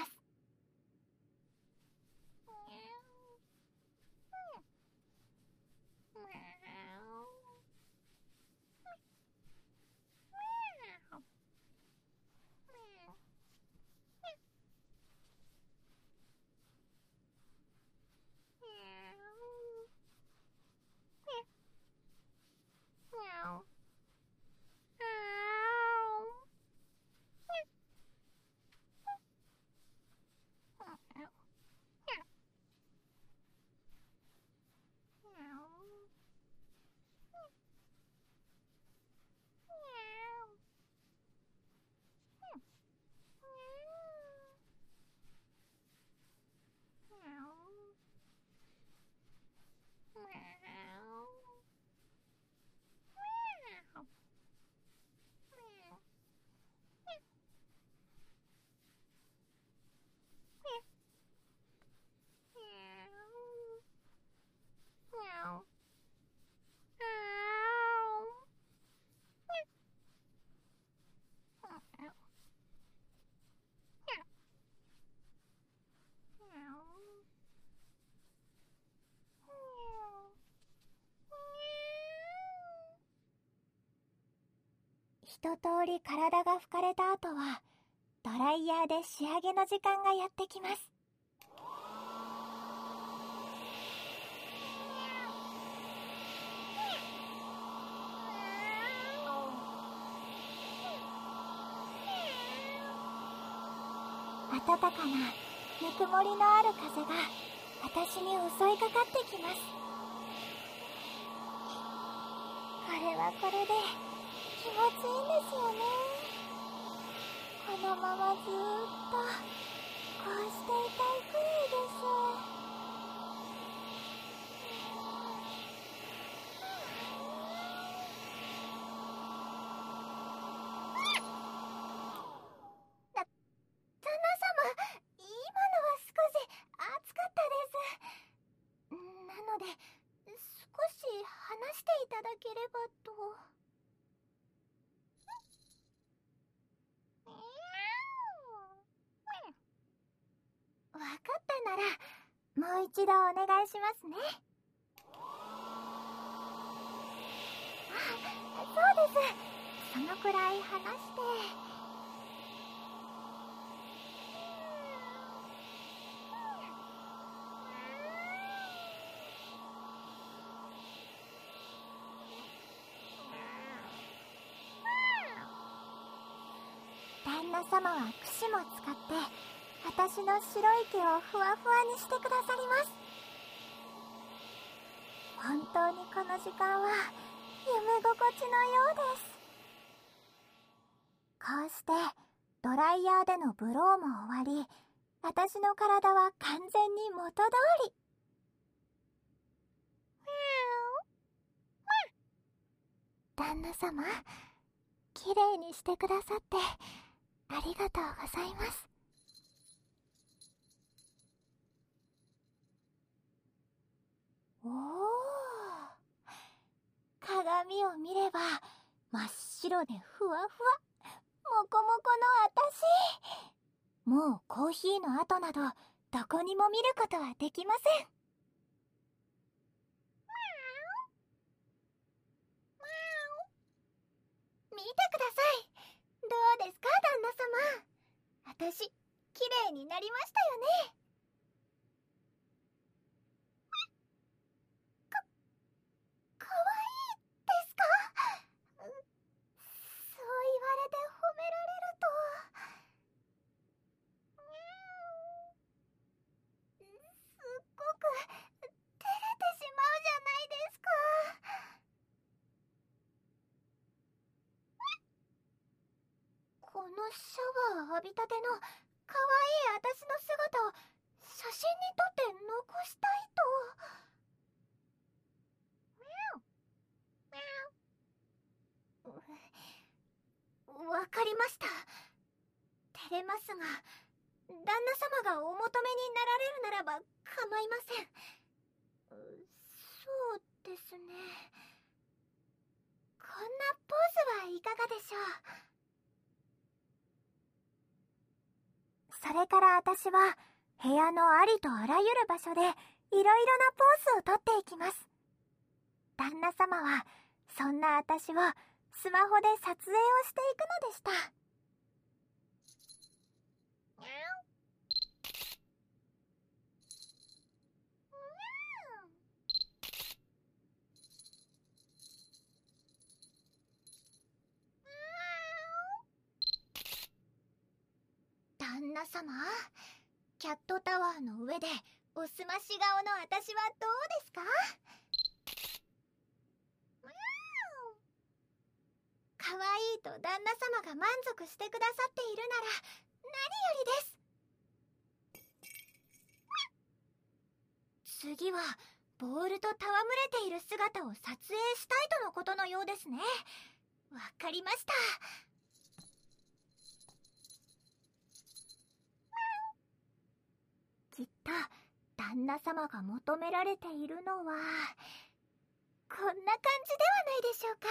一通り体が拭かれた後はドライヤーで仕上げの時間がやってきます。 暖かなぬくもりのある風が私に襲いかかってきます。これはこれで気持ちいいんですよね。このままずーっとこうしていたいくらいです。だ、旦那様、今のは少し暑かったです。なので、少し話していただければと。わかったなら、もう一度お願いしますね。あ、そうです。そのくらい話して。旦那様は櫛も使って私の白い毛をふわふわにしてくださります。本当にこの時間は夢心地のようです。こうしてドライヤーでのブローも終わり、私の体は完全に元通り。旦那様、きれいにしてくださってありがとうございます。おー、鏡を見れば真っ白でふわふわ、もこもこの私。もうコーヒーの跡などどこにも見ることはできません。見てください。どうですか、旦那様。私、きれいになりましたよね。か、かわいいですか？そう言われて褒められると。すっごく照れてしまうじゃないですか。このシャワー浴びたてのかわいい私の姿を写真に撮って残したいと。わかりました。照れますが、旦那様がお求めになられるならば構いません。そうですね。こんなポーズはいかがでしょう。それから私は部屋のありとあらゆる場所でいろいろなポーズをとっていきます。旦那様はそんな私をスマホで撮影をしていくのでした。旦那様、キャットタワーの上でおすまし顔の私はどうですか？かわいいと旦那様が満足してくださっているなら何よりです。次はボールと戯れている姿を撮影したいとのことのようですね。わかりました。きっと旦那様が求められているのはこんな感じではないでしょうか。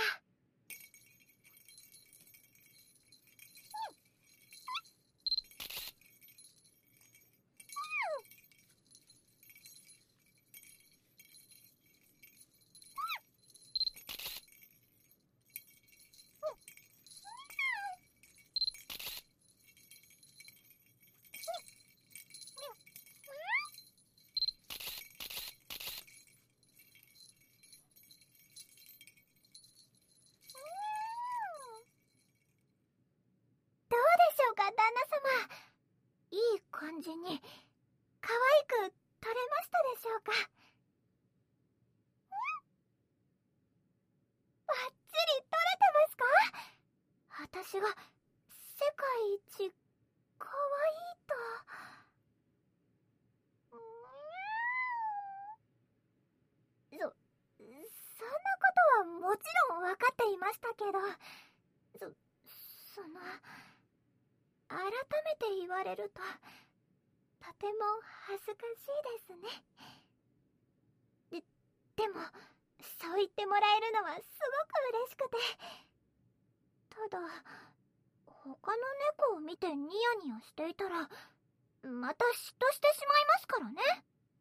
ましたけど、そ、その、改めて言われると、とても恥ずかしいですね。で、でも、そう言ってもらえるのはすごく嬉しくて。ただ、他の猫を見てニヤニヤしていたら、また嫉妬してしまいますからね。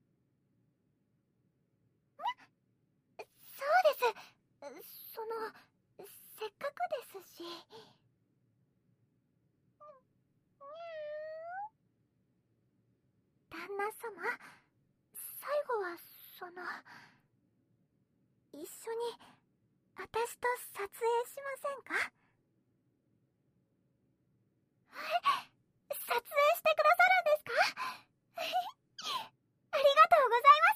そうです。その、せっかくですし。旦那様、最後は、その、一緒に、私と撮影しませんか？はい、撮影してくださるんですか？ありがとうございます。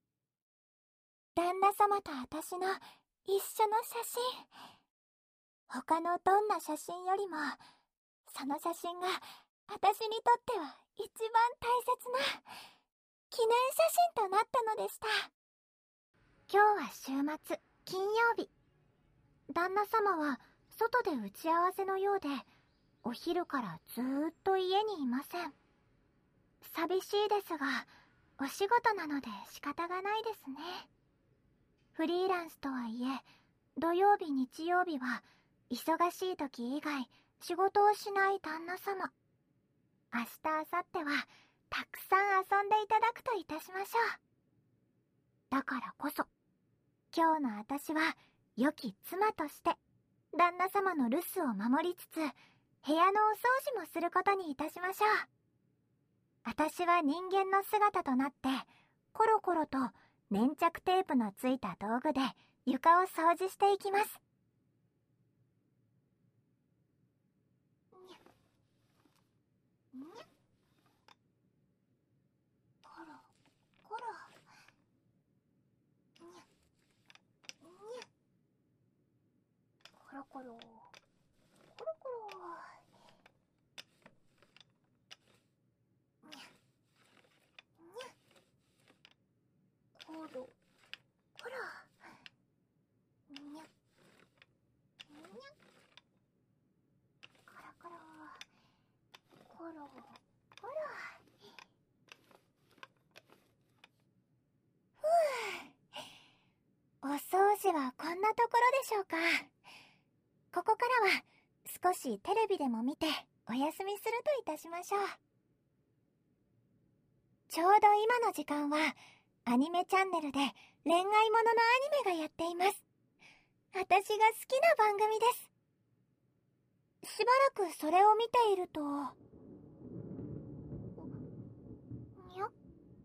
旦那様と私の一緒の写真。他のどんな写真よりも、その写真が私にとっては一番大切な記念写真となったのでした。今日は週末、金曜日。旦那様は外で打ち合わせのようで、お昼からずーっと家にいません。寂しいですが、お仕事なので仕方がないですね。フリーランスとはいえ、土曜日日曜日は忙しい時以外仕事をしない旦那様。明日明後日はたくさん遊んでいただくといたしましょう。だからこそ今日の私は良き妻として旦那様の留守を守りつつ、部屋のお掃除もすることにいたしましょう。私は人間の姿となってコロコロと粘着テープのついた道具で床を掃除していきます。にゃコロコロにゃにゃコロコロコロコロにゃにゃコロコロにゃにゃコロコロコロコロ。ふう、お掃除はこんなところでしょうか。ここからは少しテレビでも見てお休みするといたしましょう。ちょうど今の時間はアニメチャンネルで恋愛もののアニメがやっています。私が好きな番組です。しばらくそれを見ていると、にゃ？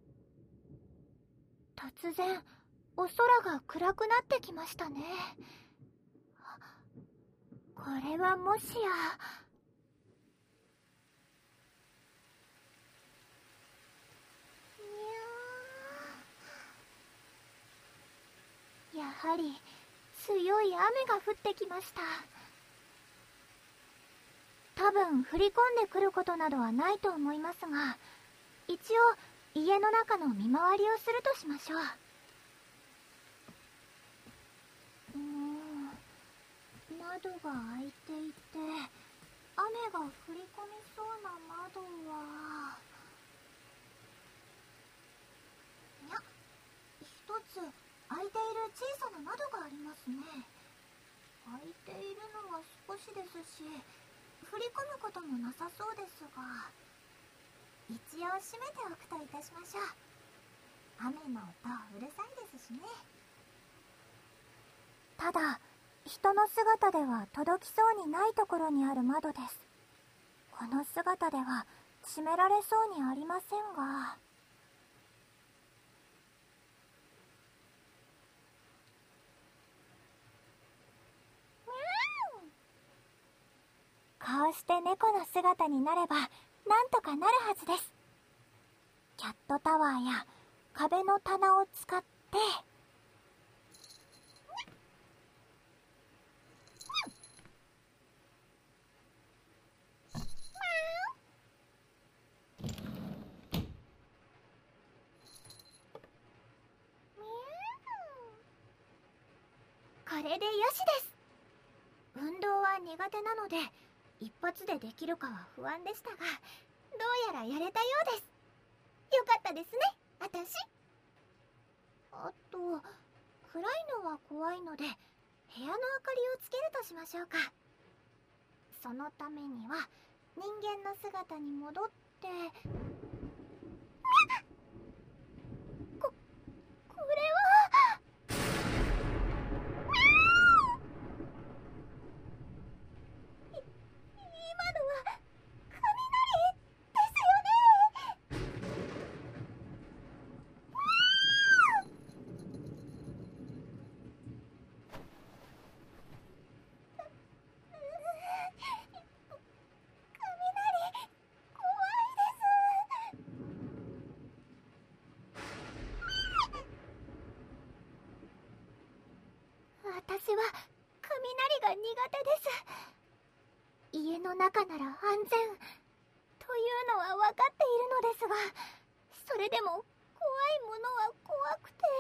突然お空が暗くなってきましたね。これはもしや、にゃー、やはり強い雨が降ってきました。多分降り込んでくることなどはないと思いますが、一応家の中の見回りをするとしましょう。うーん、窓が開いていて雨が降り込みそうな窓は、にゃ、一つ開いている小さな窓がありますね。開いているのは少しですし、振り込むこともなさそうですが、一応閉めておくといたしましょう。雨の音うるさいですしね。ただ、人の姿では届きそうにないところにある窓です。この姿では閉められそうにありませんが、こうして猫の姿になればなんとかなるはずです。キャットタワーや壁の棚を使って、 れでよしです。運動は苦手なので一発でできるかは不安でしたが、どうやらやれたようです。よかったですね、あたし。あと、暗いのは怖いので部屋の明かりをつけるとしましょうか。そのためには人間の姿に戻って、こ、これは今のは雷ですよね。私は雷が苦手です。家の中なら安全というのは分かっているのですが、それでも怖いものは怖くて、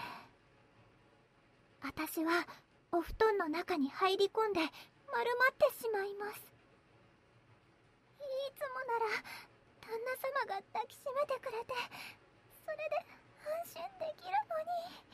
私はお布団の中に入り込んで丸まってしまいます。いつもなら旦那様が抱きしめてくれて、それで安心できるのに。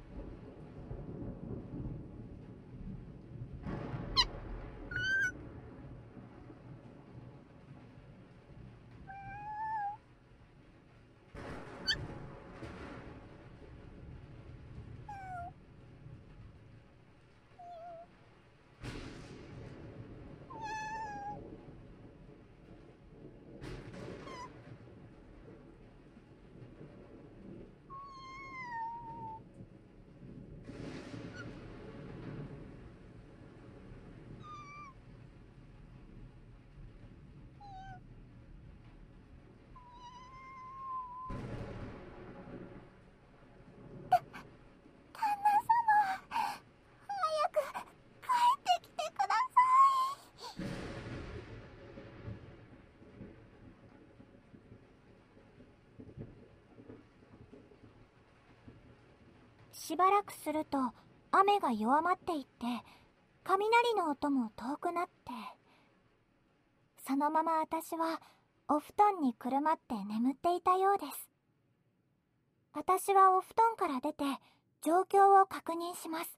しばらくすると雨が弱まっていって、雷の音も遠くなって、そのまま私はお布団にくるまって眠っていたようです。私はお布団から出て状況を確認します。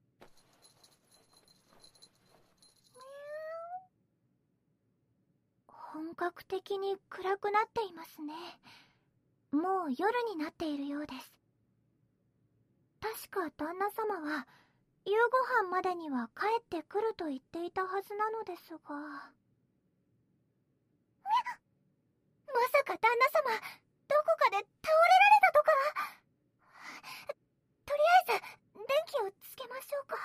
本格的に暗くなっていますね。もう夜になっているようです。確か旦那様は夕ご飯までには帰ってくると言っていたはずなのですが、まさか旦那様どこかで倒れられたとか。とりあえず電気をつけましょうか。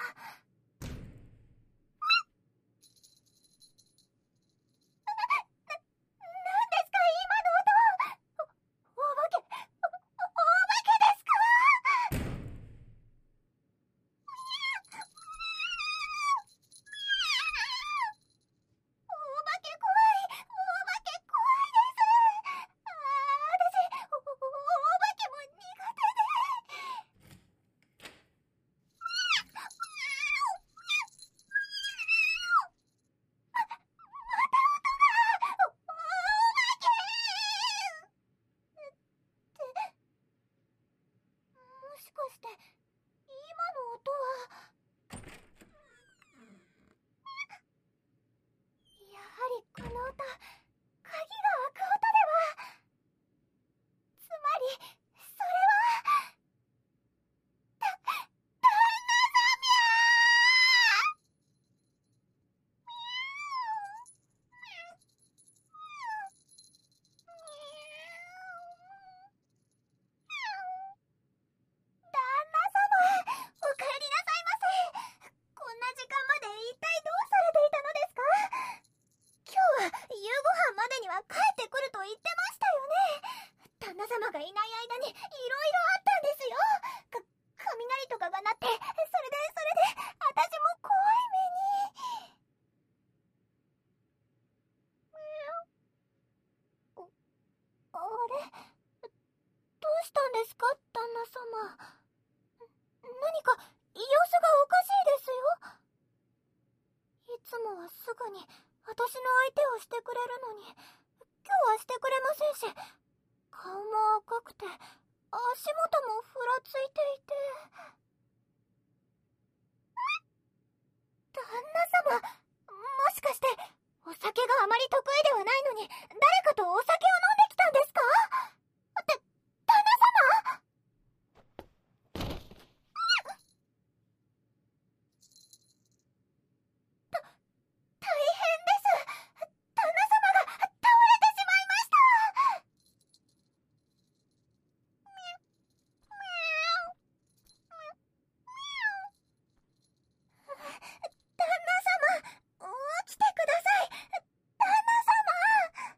何か様子がおかしいです。 もはすぐに私の相手をしてくれるのに、今日はしてくれませんし、顔も赤くて足元もふらついていて。旦那様、もしかしてお酒があまり得意ではないのに誰かとお酒を飲んできたんですか？た、旦那様？た、大変です。旦那様が倒れてしまいました。旦那様、起きてください。旦那様。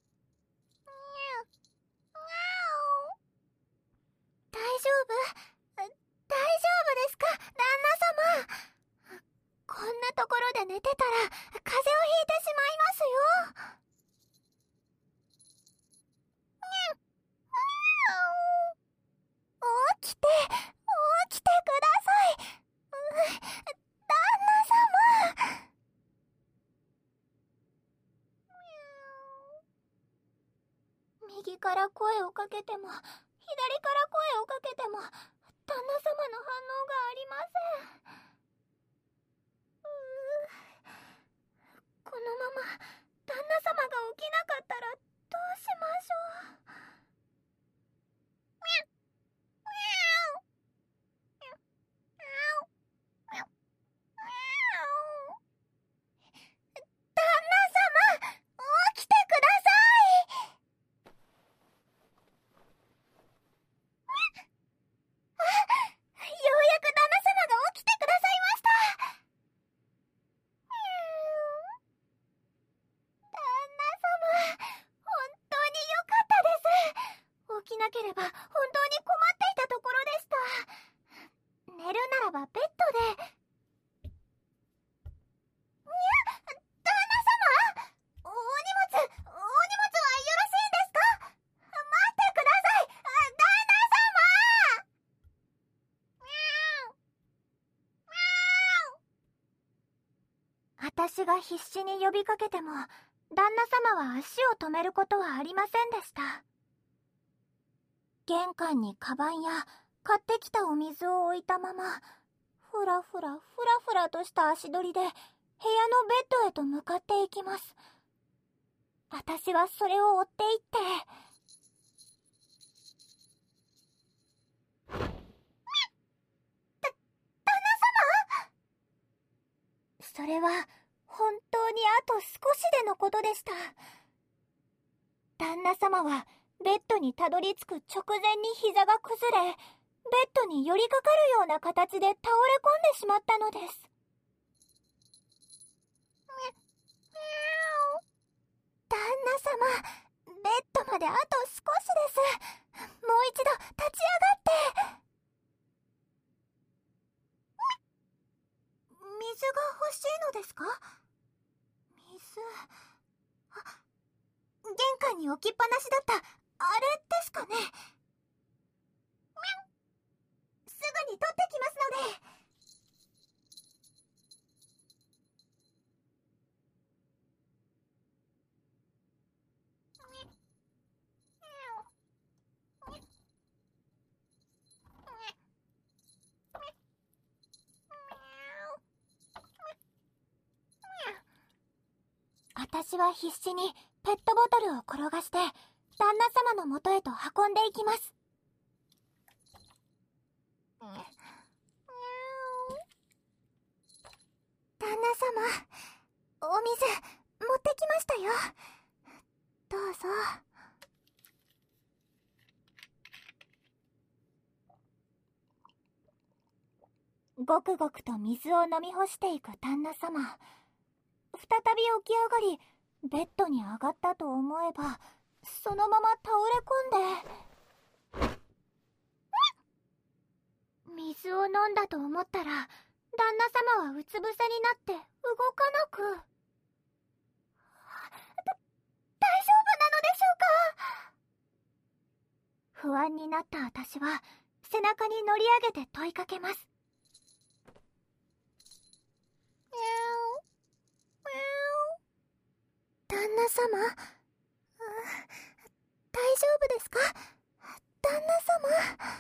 大丈夫？大丈夫ですか、旦那様。こんなところで寝てたら風邪をひいてしまいますよ。起きて、起きてください。旦那様。右から声をかけても、左から声をかけても、旦那様の反応がありません。このまま旦那様が起きなかったらどうしましょう。旦那様、起きてください。あ、ようやく旦那様が起きてくださいました。旦那様、本当に良かったです。起きなければ本当に困っていたところでした。寝るならばベッドで。にゃ、旦那様、お荷物、お荷物はよろしいんですか？待ってください、旦那様。私が必死に呼びかけても、旦那様は足を止めることはありませんでした。玄関にカバンや買ってきたお水を置いたまま、ふらふらふらふらとした足取りで部屋のベッドへと向かっていきます。私はそれを追っていって、だ、旦那様？それは本当にあと少しでのことでした。旦那様はベッドにたどり着く直前に膝が崩れ、ベッドに寄りかかるような形で倒れ込んでしまったのです。旦那様、ベッドまであと少しです。もう一度立ち上がって。水が欲しいのですか？水、あ、玄関に置きっぱなしだったあれですかね。すぐに取ってきますので。私は必死にペットボトルを転がして旦那様の元へと運んでいきます。旦那様、お水持ってきましたよ。どうぞ。ごくごくと水を飲み干していく旦那様。再び起き上がり、ベッドに上がったと思えば、そのまま倒れ込んで。水を飲んだと思ったら、旦那様はうつ伏せになって動かなく。だ、大丈夫なのでしょうか？不安になった私は、背中に乗り上げて問いかけます。 那様、うん、大丈夫ですか？旦那様。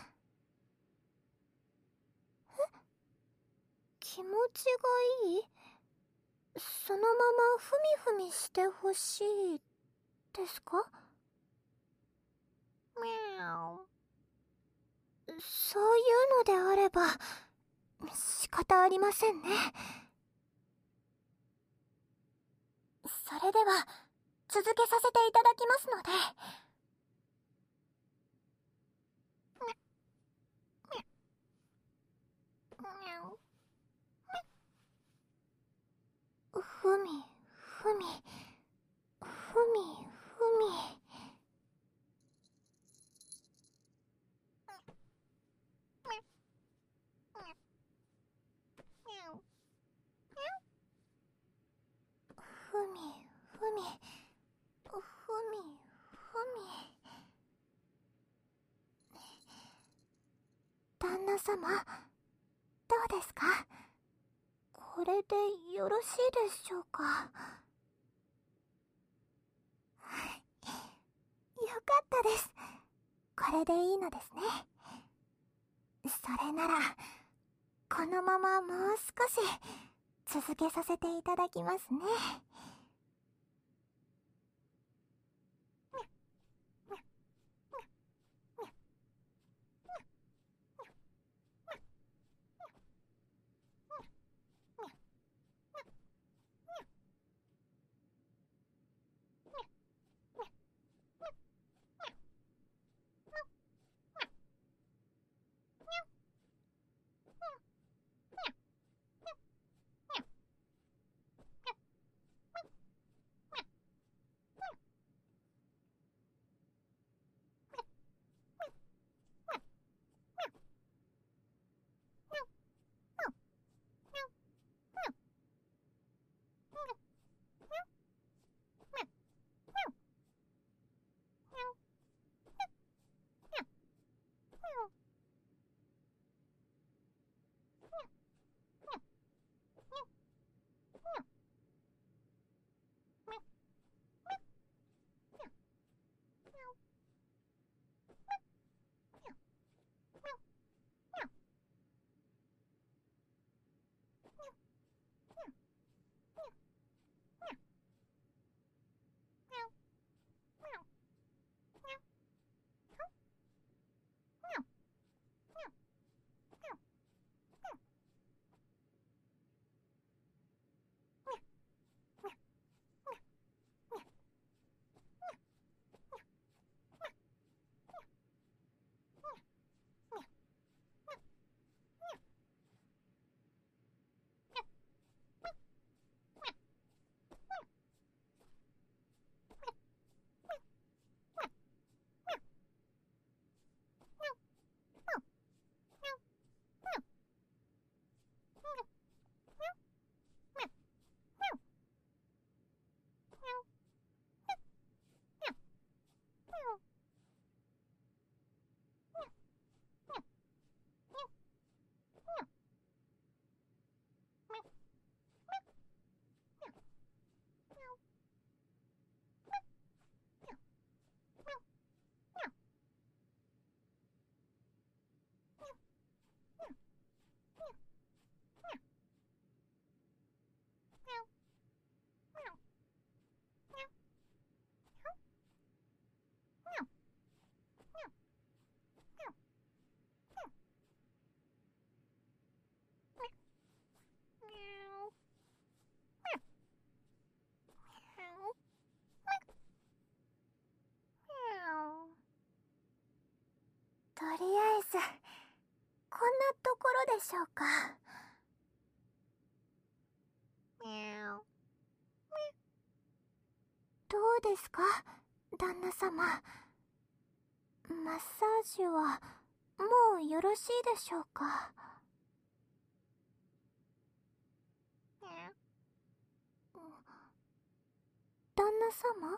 え、気持ちがいい？そのままふみふみしてほしいですか？みゃお。そういうのであれば仕方ありませんね。それでは続けさせていただきますので。ふみふみふみふみ。ふみふみふみふみ。旦那様、どうですか？これでよろしいでしょうか？よかったです。これでいいのですね。それならこのままもう少し続けさせていただきますね。とりあえずこんなところでしょうか。どうですか、旦那様。マッサージはもうよろしいでしょうか。旦那様？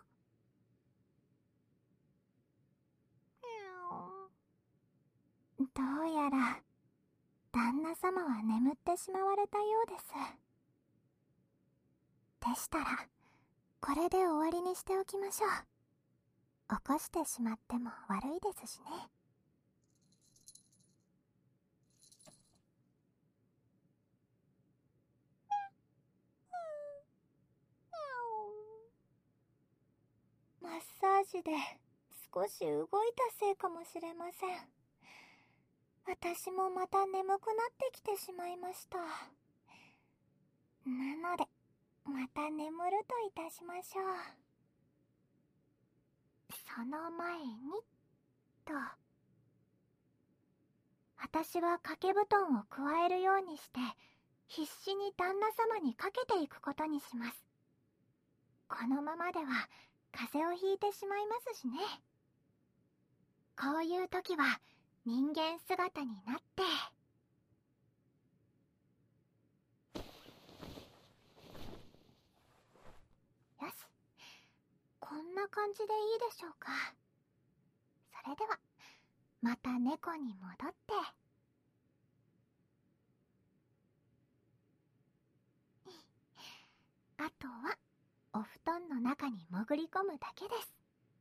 どうやら旦那様は眠ってしまわれたようです。でしたらこれで終わりにしておきましょう。起こしてしまっても悪いですしね。マッサージで少し動いたせいかもしれません。私もまた眠くなってきてしまいました。なので、また眠るといたしましょう。その前に、と。私は掛け布団を加えるようにして、必死に旦那様にかけていくことにします。このままでは、風邪をひいてしまいますしね。こういう時は、人間姿になって、よし。こんな感じでいいでしょうか。それでは、また猫に戻って。あとは、お布団の中に潜り込むだけです。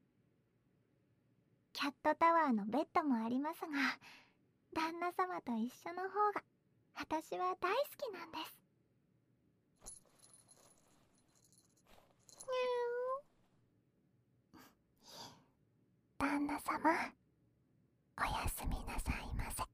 キャットタワーのベッドもありますが、旦那様と一緒の方が、私は大好きなんです。旦那様、おやすみなさいませ。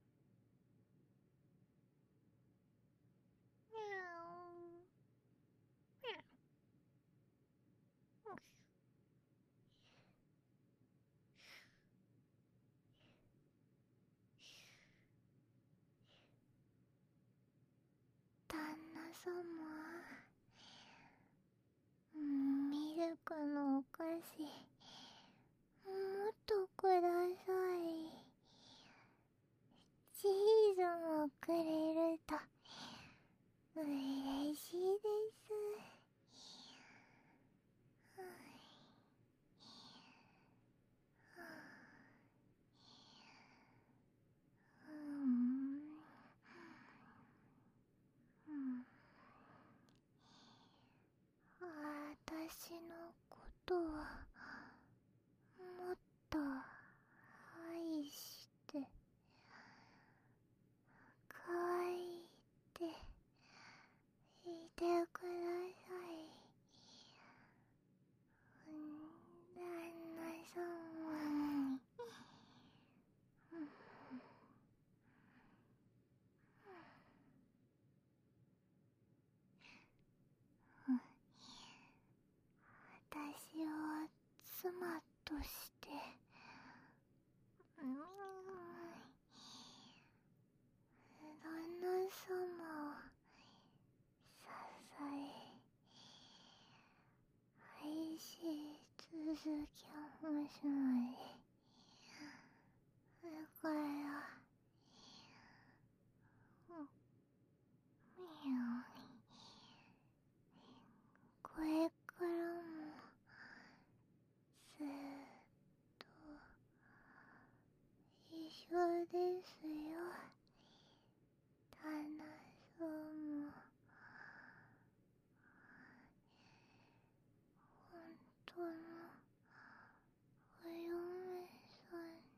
旦那様、ミルクのお菓子、もっとください。チーズもくれると嬉しいです。うん、うん、私のことはもっと愛して可愛いって言ってください。旦那様。私を妻として旦那様を支え愛し続けますので、だからこれからもずっと一緒ですよ。旦那様、本当のお嫁さんに。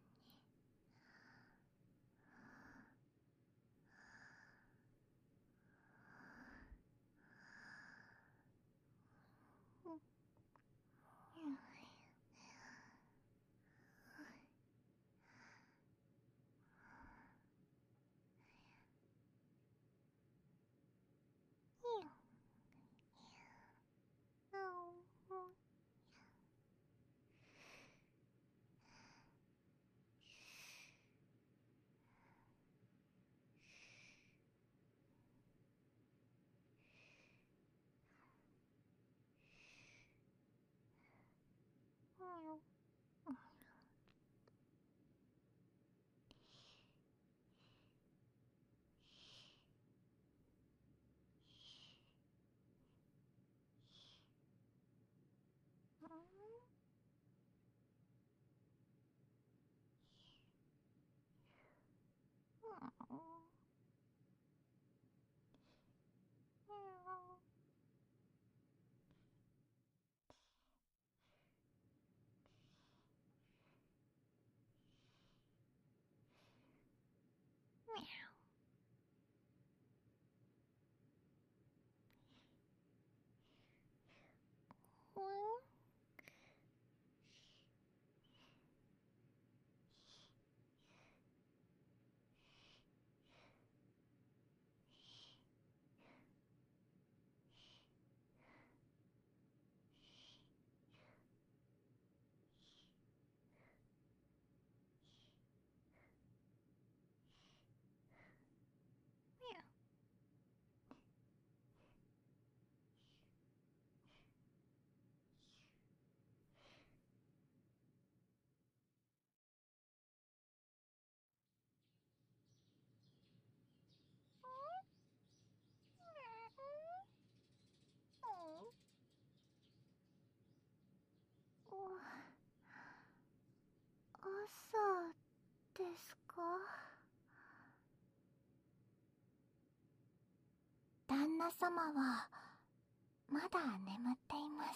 那様はまだ眠っています。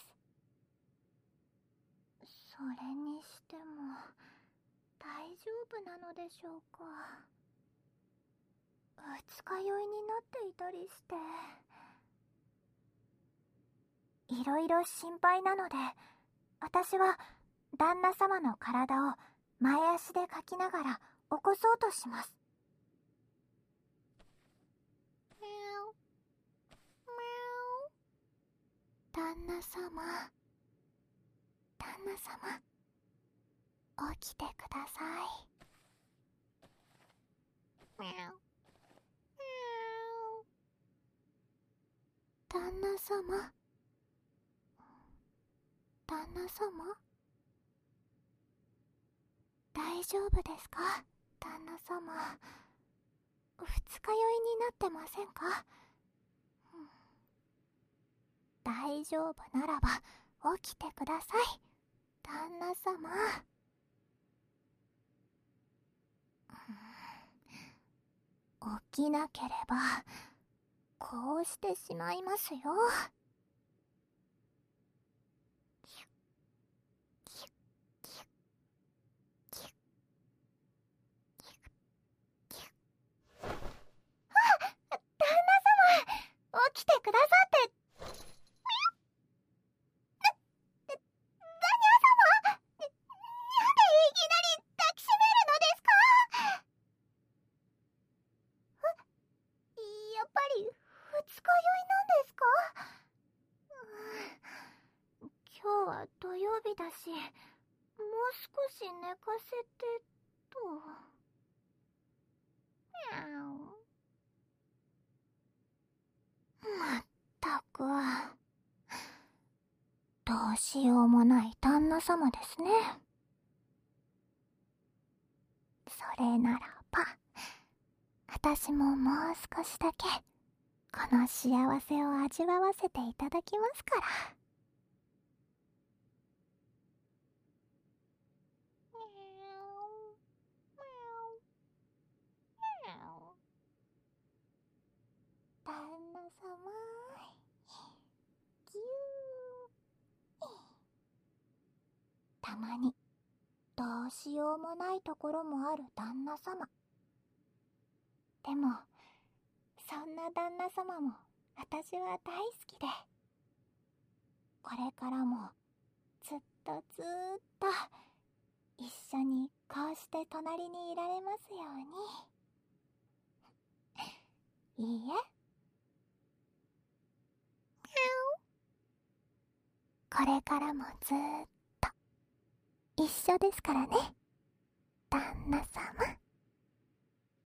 それにしても大丈夫なのでしょうか。二日酔いになっていたりして、いろいろ心配なので、私は旦那様の体を前足でかきながら起こそうとします。旦那様、旦那様、起きてください。旦那様、旦那様、大丈夫ですか？旦那様、二日酔いになってませんか？大丈夫ならば起きてください、旦那様。起きなければこうしてしまいますよ。旦那様、起きてくださって。だ、ダニャ様、なんでいきなり抱きしめるのですか？やっぱり二日酔いなんですか？うん、今日は土曜日だし、もう少し寝かせてと。まったく、どうしようもない旦那様ですね。それならば、私ももう少しだけこの幸せを味わわせていただきますから。旦那様、ぎゅー。たまにどうしようもないところもある旦那様。でもそんな旦那様も私は大好きで、これからもずっとずーっと一緒にこうして隣にいられますように。いいえ、これからもずーっと一緒ですからね、旦那様。